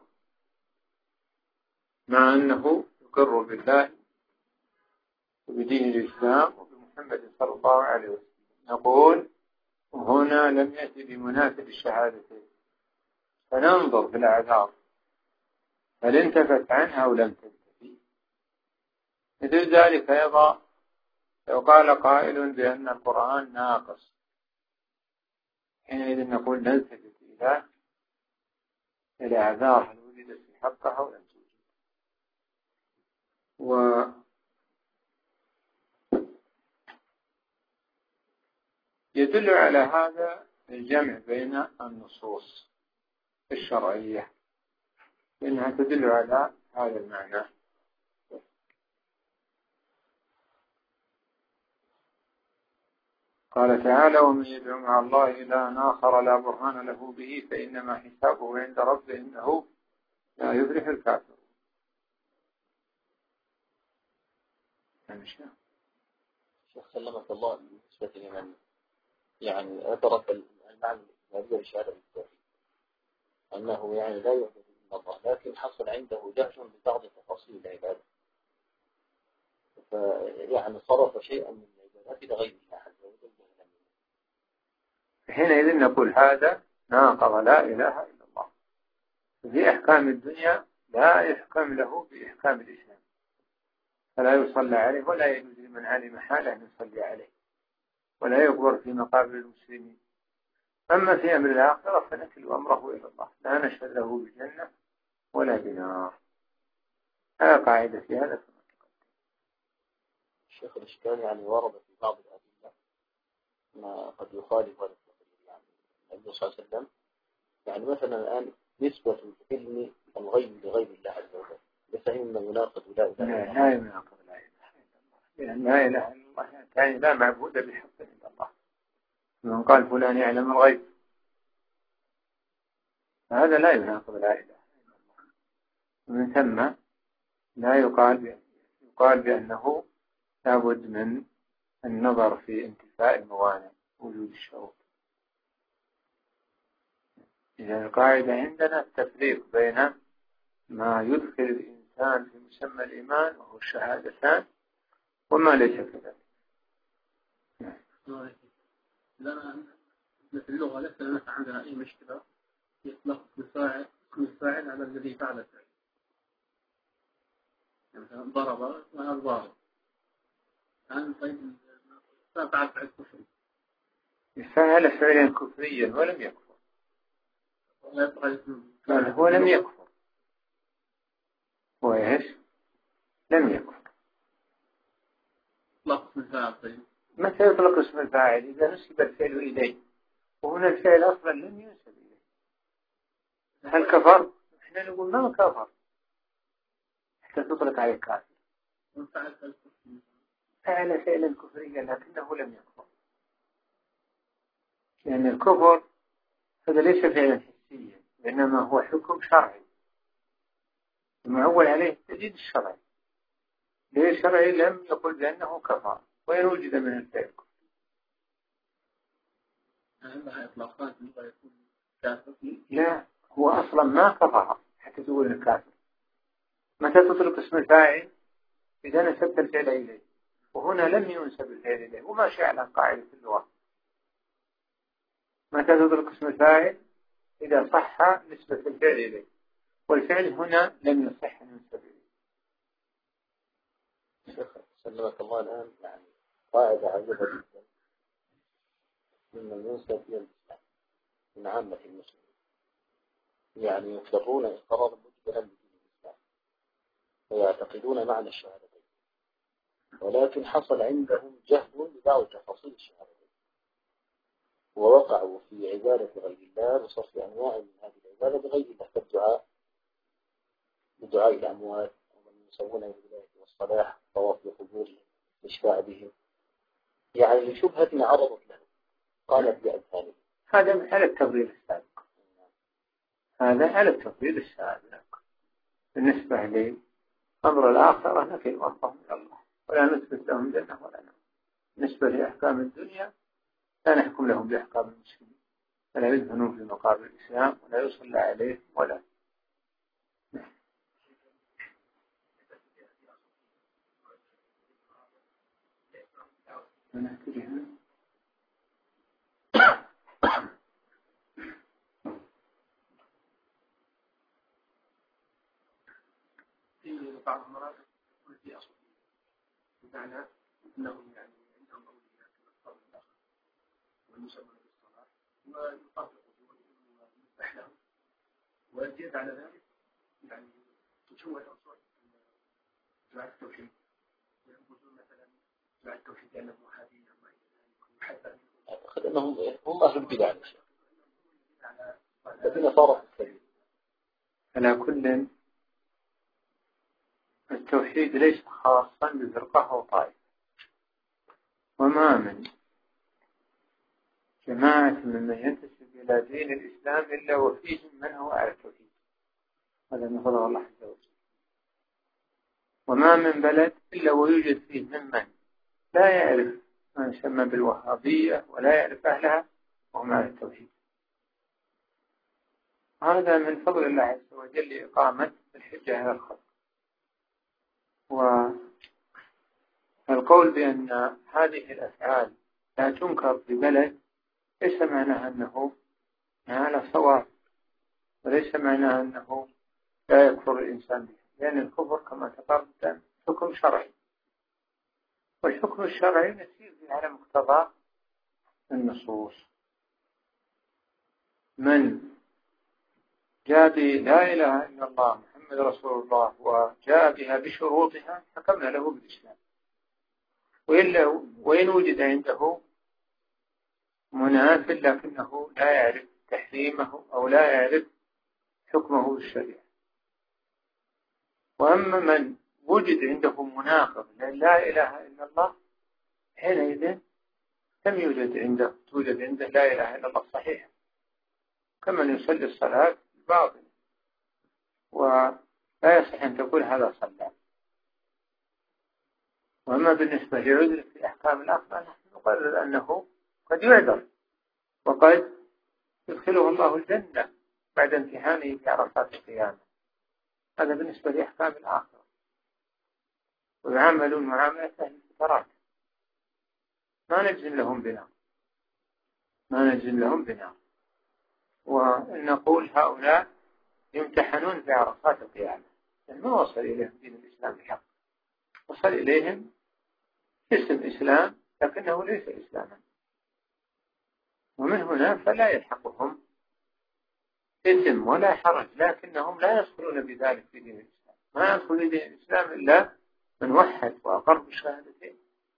مع أنه يقر بالله وبدين الإسلام وبمحمد صلى الله عليه وسلم. نقول هنا لم يأتي بمناسب الشهادتين، فننظر في الأعذار هل انتفت عنها أو لم تنتفي. مثل ذلك أيضا لو قال قائل بأن القرآن ناقص، حينئذ نقول نلتفت إلى الأعذار هل وجدت في حقها أو لم توجد. ويدل على هذا الجمع بين النصوص الشرعية، لأنها تدل على هذا المعنى. قال تعالى: ومن يدعو مع الله إلها آخر لا برهان له به فإنما حسابه عند ربه إنه لا يفلح الكافرون. شيخ سلمك الله، بالنسبة لمن يعني أدرك المعنى الإجمالي لشهادة التوحيد أنه يعني لا يعبد إلا الله، لكن حصل عنده جهل ببعض تفاصيل العبادة، فيعني صرف شيئا من العبادات لغير الله عز وجل. حينئذ نقول هذا ناقض لا إله إلا الله. في أحكام الدنيا لا يحكم له بإحكام الإسلام، فلا يصلى عليه ولا يجوز لمن علم حاله أن يصلي عليه، ولا يقبر في مقابر المسلمين. أما في أمر الآخرة فنكل أمره إلى الله، لا نشهد له بالجنة ولا بنار. هذا قاعدة في هذا كما تقدم. الشيخ الإشكال يعني ورد في بعض الأدلة ما قد يخالف هذا التقرير، يعني النبي صلى الله عليه وسلم يعني مثلا الآن نسبة علم الغيب لغير الله عز وجل بفهم ما يناقض لا إله إلا الله. لا يناقض لا إله إلا الله، لأن لا إله إلا الله يعني لا معبود بحق إلا الله. من قال فلان يعلم الغيب هذا لا يناقض لا إله إلا الله. ومن ثم لا يقال يقال بأنه لابد من النظر في انتفاء الموانع وجود الشروط. إذا القاعدة عندنا التفريق بين ما يدخل الإنسان في مسمى الإيمان وهو الشهادتان وما ليس كذلك. لأن في اللغة ليس لنا عندنا أي مشكلة يطلق الفاعل اسم الفاعل على الذي فعل الفعل. يعني ضرب وهذا ضارب. الآن طيب فعل فعل كفري. فعل فعلا كفريا ولم يكفر. ولا يبقى قال هو لم يكفر. هو إيش؟ لم يكفر. إطلاق اسم الفاعل طيب. متى يطلق اسم الفاعل؟ إذا نسب الفعل إليه، وهنا الفعل أصلا لم ينسب إليه. هل كفر؟ إحنا نقول ما كفر حتى تطلق عليه كافر. فعل فعلا كفريا لكنه لم يكفر، لأن الكفر هذا ليس فعلا حسيا، وإنما هو حكم شرعي معول عليه التجديد الشرعي. ليه الشرعي لم يقل بأنه كفر وين وجد من الفعل كفر. لا، هو أصلا ما كفر حتى تقول الكافر. متى تطلق اسم الفاعل؟ إذا نسبت الفعل إليه، وهنا لم ينسب الفعل إليه وما شاء على قاعدة اللغة. متى تطلق اسم الفاعل؟ إذا صح نسبة الفعل إليه، والفعل هنا لم يصح أن ينسب إليه. شيخ سلمك الله، الآن يعني قاعدة عجيبة جدا ممن ينسب إلى الإسلام من عامة المسلمين، يعني يقررون إقرارا مجبرا بدين الإسلام ويعتقدون معنى الشهادتين، ولكن حصل عندهم جهل ببعض تفاصيل الشهادتين ووقعوا في عبادة غير الله وصرف أنواع من هذه العبادة بغير الله، كالدعاء بدعاء الأموات ومن يسوونه بالله والصلاح طواف القبور إشفاع بهم، يعني لشبهة عرضت له قالت بأذهانه. هذا على التفضيل السابق، هذا على التفضيل السابق. بالنسبة لأمر الآخرة نفي الوفق من الله ولا نثبت لهم جنة ولا نار. بالنسبة لأحكام الدنيا لا نحكم لهم بأحكام المسلمين ولا يدهنون في مقابل الإسلام ولا يصلى عليه ولا في بعض المناطق يكون في أصل بمعنى أنهم يعني عندهم أولياء كما الآخر والمسمى بالصلاة ويطبقوا ويذبح لهم ويزيد على ذلك يعني تشوه الأصوات جماعة التوحيد وينبذون مثلا جماعة التوحيد لأنهم وهابية وما إلى ذلك أعتقد أنهم هم أهل البدع الذين صاروا في السبيل. على كل التوحيد ليس خاصا بفرقة أو طائفة، وما من جماعة ممن ينتسب إلى دين الإسلام إلا وفيهم من هو على التوحيد، هذا من فضل الله عز وجل. وما من بلد إلا ويوجد فيه ممن لا يعرف ما يسمى بالوهابية ولا يعرف أهلها وهم على التوحيد. هذا من فضل الله عز وجل لإقامة الحجة على الخلق. والقول بأن هذه الأفعال لا تنكر في بلد ليس معناها أنه على صواب، وليس معناها أنه لا يكفر الإنسان به، لأن الكفر كما تقدم حكم شرعي، والحكم الشرعي نسير على مقتضى النصوص. من جاء بلا إله إلا الله محمد رسول الله وجاء بها بشروطها حكمنا له بالإسلام، وإلا وإن وجد عنده مناف لكنه لا يعرف تحريمه أو لا يعرف حكمه بالشريعة. وأما من وجد عنده مناقض لا إله إلا الله حينئذ لم يوجد عنده توجد عنده لا إله إلا الله صحيح، كمن يصلي الصلاة باطل ولا يصح أن تقول هذا صلى. وأما بالنسبة لعذر في أحكام الآخرة نحن نقرر أنه قد يعذر وقد يدخله الله الجنة بعد امتحانه في عرصات القيامة. هذا بالنسبة لأحكام الآخرة. ويعاملون معاملة أهل الفترات، ما نجزم لهم بنار ما نجزم لهم بنار ونقول هؤلاء يمتحنون في عرصات القيامة، يعني ما وصل إليهم دين الإسلام الحق، وصل إليهم اسم إسلام لكنه ليس إسلاما، ومن هنا فلا يلحقهم اسم ولا حرج، لكنهم لا يدخلون بذلك في دين الإسلام. ما يدخل في دين الإسلام إلا من وحد وأقر بالشهادتين.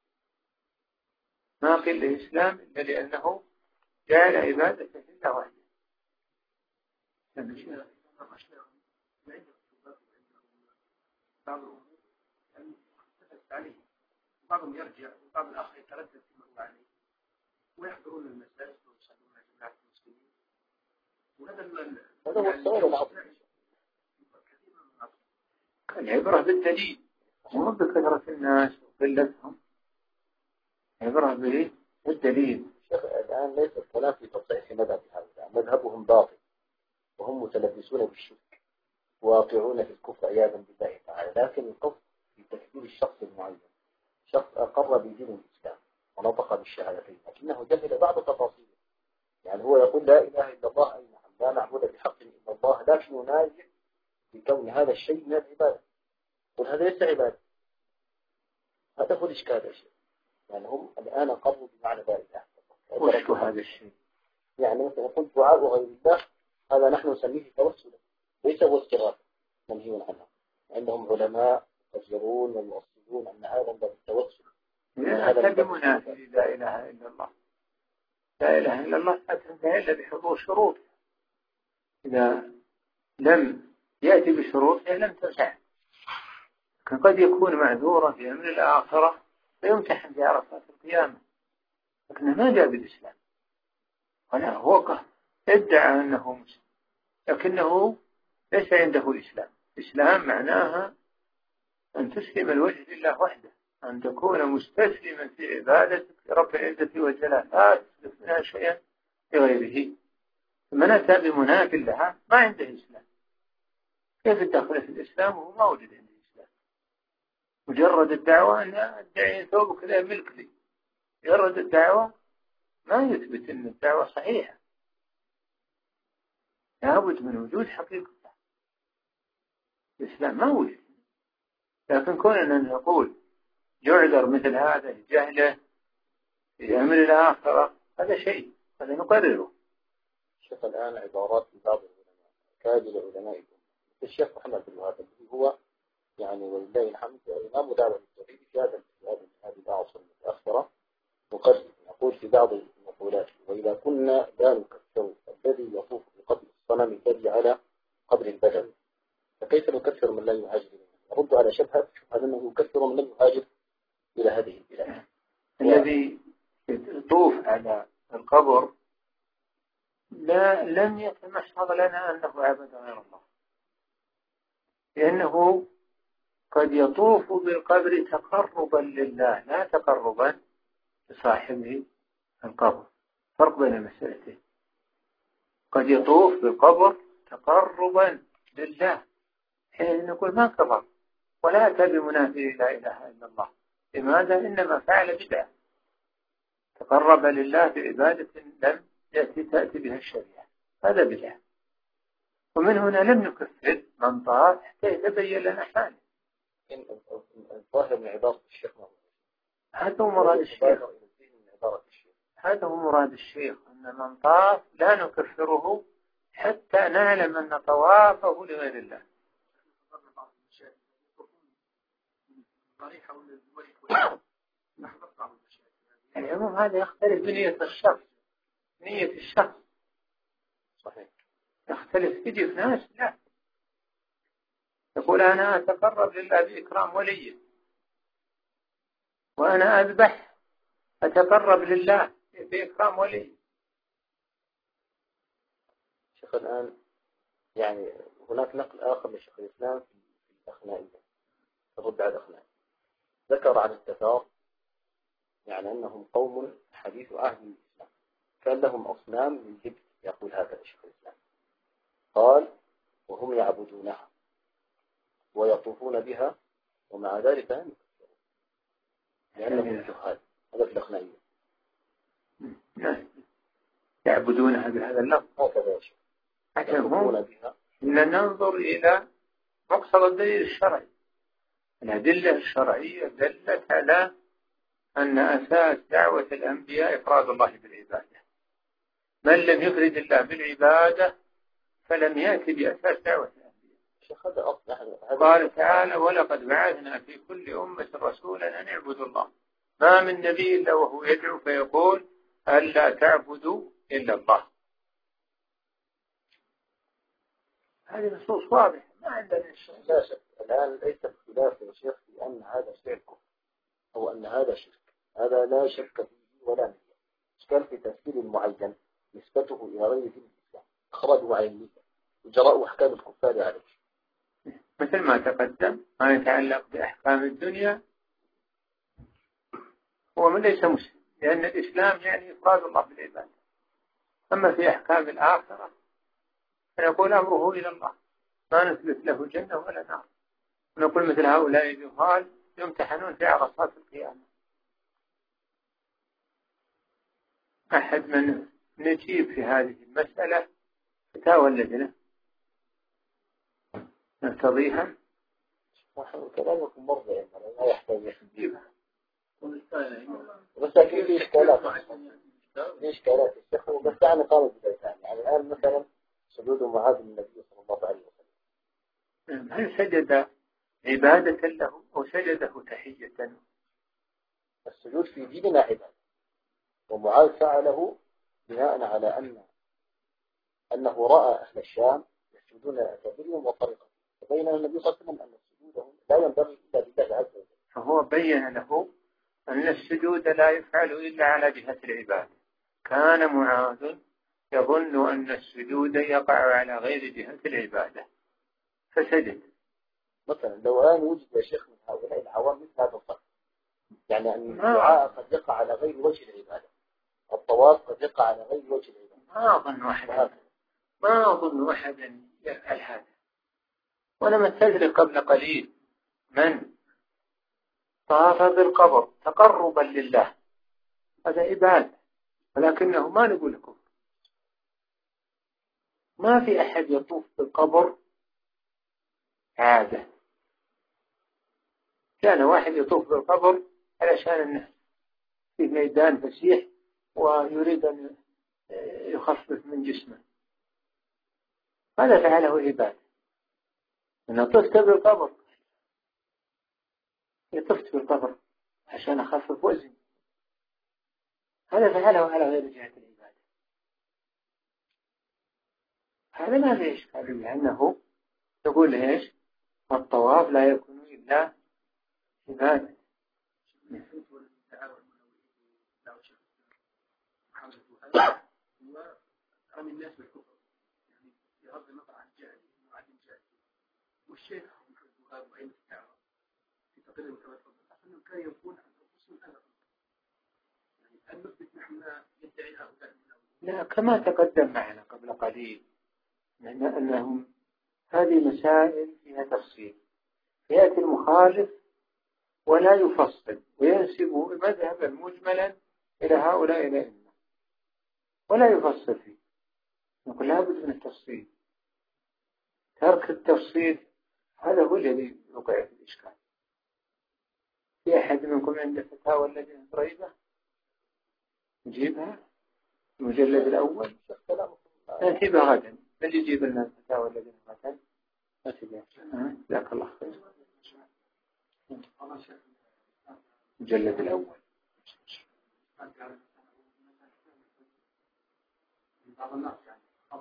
ما قيل الإسلام إلا لأنه جعل عبادته لله وحده. بعضهم يرجع وبعض الآخر يتردد فيما هو عليه ويحضرون المساجد ويصلون مع جماعة المسلمين. وهذا هذا هو السؤال العظيم. العبرة بالدليل مو بكثرة الناس وقلتهم، عبرة بالدليل. شيخ الآن ليس الكلام في تصحيح مذهب هؤلاء، مذهبهم باطل وهم متلبسون بالشرك واقعون في الكفر عياذا بالله تعالى، لكن القصد في تكفير الشخص المعين، شخص أقر بدين الإسلام ونطق بالشهادتين لكنه جهل بعض تفاصيله. يعني هو يقول لا إله إلا الله، أي نعم لا معبود بحق إلا الله، لكن ينازع بكون هذا الشيء من العبادة، قل هذا ليس عبادة. هذا هو الإشكال يا شيخ. يعني هم الآن قرروا بمعنى لا إله. وش هذا الشيء؟ يعني مثلا يقول دعاء غير الله هذا نحن نسميه توسلا، ليس هو استغاثة منهي عنها. عندهم علماء يفسرون ويؤصلون أن هذا من التوسل. هذا بمنافي لا إله إلا الله. لا إله إلا الله لا تنتهي إلا بحضور شروط، إذا لم يأتي بشروطها لم تنفع. قد يكون معذورا في أمر الآخرة فيمتحن في عرصات القيامة، لكنه ما جاء بالإسلام ولا هو ادعى أنه مسلم لكنه ليس عنده إسلام، الإسلام معناها أن تسلم الوجه لله وحده، أن تكون مستسلما في عبادتك لرب العزة والجلال، لا تسلف منها شيئا لغيره. من أتى بمناف لها ما عنده إسلام. كيف الدخل في الإسلام وهو ما وجد عنده إسلام؟ مجرد الدعوة أن أدعي ثوبك لا ملك لي، مجرد الدعوة ما يثبت أن الدعوة صحيحة، لابد من وجود حقيقة. الإسلام ما وجد. لكن كوننا نقول يعذر مثل هذا جهله في أمر الآخرة هذا شيء، هذا نقرره. شوف الآن عبارات بعض العلماء كابل علماء الشيخ محمد بن وهاب الذي هو يعني ولله الحمد إمام دعوة التوحيد في هذا في هذه الأعصر المتأخرة، مقرر يقول في بعض المقولات: وإذا كنا لا نكفر الذي يطوف بقبر الصنم الذي على قبر البدوي فكيف نكفر من لا يهاجر؟ نرد على شبهة أنه يكفر من لم يهاجر إلى هذه البلاد. الذي يطوف على القبر لا لم يتمحض لنا أنه عبد غير الله، لأنه قد يطوف بالقبر تقربا لله لا تقربا لصاحبه القبر. فرق بين المسألتين. قد يطوف بالقبر تقربا لله، حين نقول ما كفر ولا أتى بمنافي لا إله إلا الله. لماذا؟ إنما فعل بدعة، تقرب لله بعبادة لم يأتي تأتي بها الشريعة، هذا بدعة. ومن هنا لم نكفر من طاف حتى يتبين لنا حاله. الظاهر من عبارة الشيخ هذا هو مراد الشيخ، هذا هو مراد الشيخ أن من طاف لا نكفره حتى نعلم أن طوافه لغير الله. العموم هذا يختلف بنية الشخص، نية الشخص صحيح يختلف. يجي في ناس لا يقول أنا أتقرب لله بإكرام ولي، وأنا أذبح أتقرب لله بإكرام ولي. شيخ الآن يعني هناك نقل آخر لشيخ الإسلام في الأخنائية ترد على الأخنائية، ذكر عن التتار يعني أنهم قوم حديث عهد الإسلام كان لهم أصنام من جبت، يقول هذا شيخ الإسلام، قال وهم يعبدونها ويطوفون بها ومع ذلك لم يكفرون لأنهم جهال. هذا في الأخنائية يعبدونها بهذا اللفظ هكذا يا شيخ. يطوفون بها. إن ننظر إلى مقصد الدليل الشرعي. الأدلة الشرعية دلت على أن أساس دعوة الأنبياء إفراد الله بالعبادة. من لم يفرد الله بالعبادة فلم يأتي بأساس دعوة الأنبياء. قال تعالى ولقد بعثنا في كل أمة رسولا أن اعبدوا الله. ما من نبي إلا وهو يدعو فيقول ألا تعبدوا إلا الله. هذه نصوص واضحة ما عندنا شيء. لا شك الآن ليس اختلاف يا شيخ في أن هذا شرك أو أن هذا شرك، هذا لا شك فيه ولا نفي. إشكال في تفسير معين نسبته إلى غير دين الإسلام أخرجه عينيا وجراء أحكام الكفار عليه، مثل ما تقدم ما يتعلق بأحكام الدنيا هو من ليس مسلم، لأن الإسلام يعني إفراد الله بالعبادة. أما في أحكام الآخرة فنقول أمره إلى الله، ما نثبت له جنة ولا نار. نقول مثل هؤلاء الجهال يمتحنون في عرصات القيامة. أحد من نجيب في هذه المسألة فتاوى اللجنة نرتضيها. كلامكم مرضى يعني لا يحتاج نجيبها. بس أكيد لي إشكالات لي إشكالات الشيخ. بس يعني قالوا بذلك يعني الآن مثلا سجود معاذ النبي صلى الله عليه وسلم هل سجد عبادة له أو سجده تحية؟ السجود في ديننا عبادة، ومعاذ فعله بناء على أن أنه رأى أهل الشام يسجدون أكابرهم وطريقهم، فبين النبي صلى الله عليه وسلم أن السجود لا ينبغي إلا لله عز وجل، فهو بين له أن السجود لا يفعل إلا على جهة العبادة. كان معاذ يظن أن السجود يقع على غير جهة العبادة فسجد، مثلا لو الآن وجد يا شيخ من هؤلاء العوام مثل هذا الصف، يعني أن الدعاء قد يقع على غير وجه العبادة، الطواف قد يقع على غير وجه العبادة. ما أظن أحدا ما أظن أحدا يفعل هذا. ولما تدري قبل قليل من طاف بالقبر تقربا لله، هذا عبادة، ولكنه ما نقول لكم ما في أحد يطوف بالقبر عادة. كان واحد يطوف بالقبر علشان الناس في ميدان فسيح ويريد أن يخفف من جسمه، هذا فعله عبادة. أنا طفت بالقبر، طفت بالقبر عشان أخفف وزن، هذا فعله على غير جهة العبادة. هذا ما في إشكال، لأنه تقول إيش؟ الطواف لا يكون إلا عبادة. وعن الناس بالكفر، يعني بغض النظر عن الجهل وعدم الجهل. والشيخ محمد الوهاب وأئمة الدعوة في تقرير كما تفضل أنهم كانوا ينفون عن أنفسهم هذا الأمر، يعني أن نثبت نحن يدعي هؤلاء من لا، كما تقدم معنا قبل قليل أن أنهم هذه مسائل فيها تفصيل، يأتي المخالف ولا يفصل وينسب مذهبا مجملا إلى هؤلاء الأئمة ولا يفصل فيه، نقول لابد من التفصيل. ترك التفصيل هذا هو الذي يوقع في الإشكال. في أحد منكم عنده فتاوى اللجنة قريبة نجيبها المجلد الأول، نجيبها غدا، من يجيب لنا فتاوى اللجنة غدا جزاك الله خير. المجلد الأول بعض الناس يعني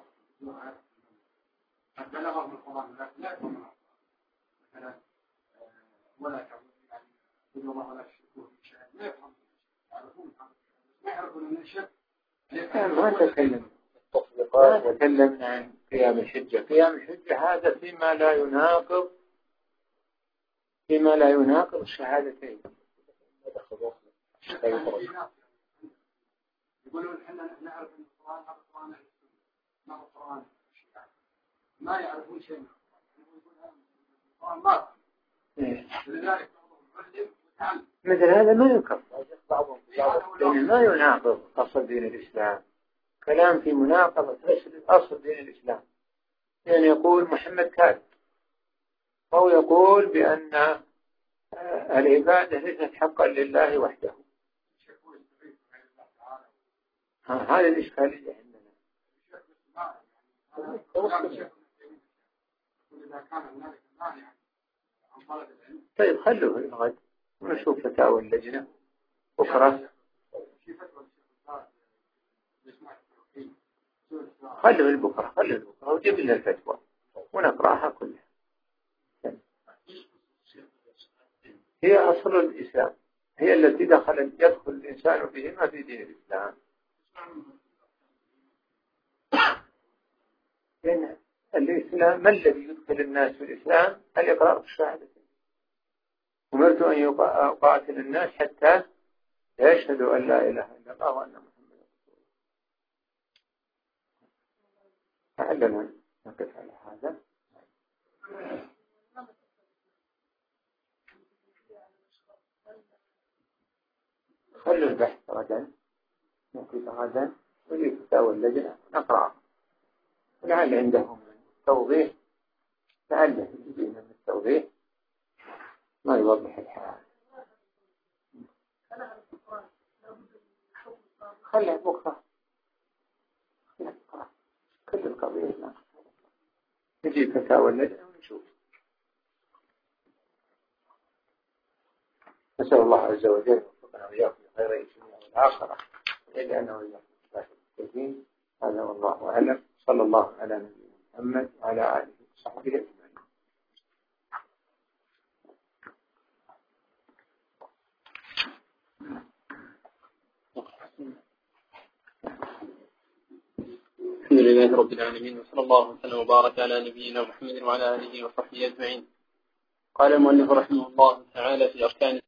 قد بلغهم القرآن لكن لا يفهمون مثلا ولا تعبد يعني يقول الله ولا تشركوا به شيئا، ما يفهمون، يعرفون ما يعرفون من الشرك. ما تكلم ما تكلمنا عن قيام الحجة. قيام الحجة هذا فيما لا يناقض فيما لا يناقض الشهادتين. يقولون احنا نعرف ان القرآن هذا القرآن ما هو القرآن ما يعرفون شيء من القرآن ما لذلك بعضهم علم وتعلم. مثل هذا ما ينكر، يعني ما يناقض أصل دين الإسلام، كلام في مناقضة أصل دين الإسلام. يعني يقول محمد كاذب أو يقول بأن العبادة ليست حقا لله وحده، هذا الإشكالية عندنا. طيب خلوه الغد ونشوف فتاوى اللجنة بكرة. خلوه البكرة خلوه البكرة وجيب لنا الفتوى ونقرأها كلها. هي أصل الإسلام، هي التي دخل يدخل الإنسان بهما في دين الإسلام. لأن الإسلام ما الذي يدخل الناس في الإسلام؟ الإقرار بالشهادتين. أمرت أن يقاتل الناس حتى يشهدوا أن لا إله إلا الله وأن محمدا رسول الله. لعلنا نقف على هذا. خلوا البحث غدا، نقف غدا ونجيب فتاوى اللجنة نقرأ، لعل عندهم توضيح، لعل يجينا من التوضيح ما يوضح الحال. خلها بكرة نقرأ كل القضية، نجيب فتاوى اللجنة ونشوف. نسأل الله عز وجل وفقنا وإياكم خير الدنيا والآخرة، وإجعلنا وإياكم صلاح المتقين. هذا والله أعلم. صلى الله على نبينا محمد وعلى آله وصحبه أجمعين. الحمد لله رب العالمين، وصلى الله وسلم وبارك على نبينا محمد وعلى آله وصحبه أجمعين. قال المؤلف رحمه الله تعالى في أركان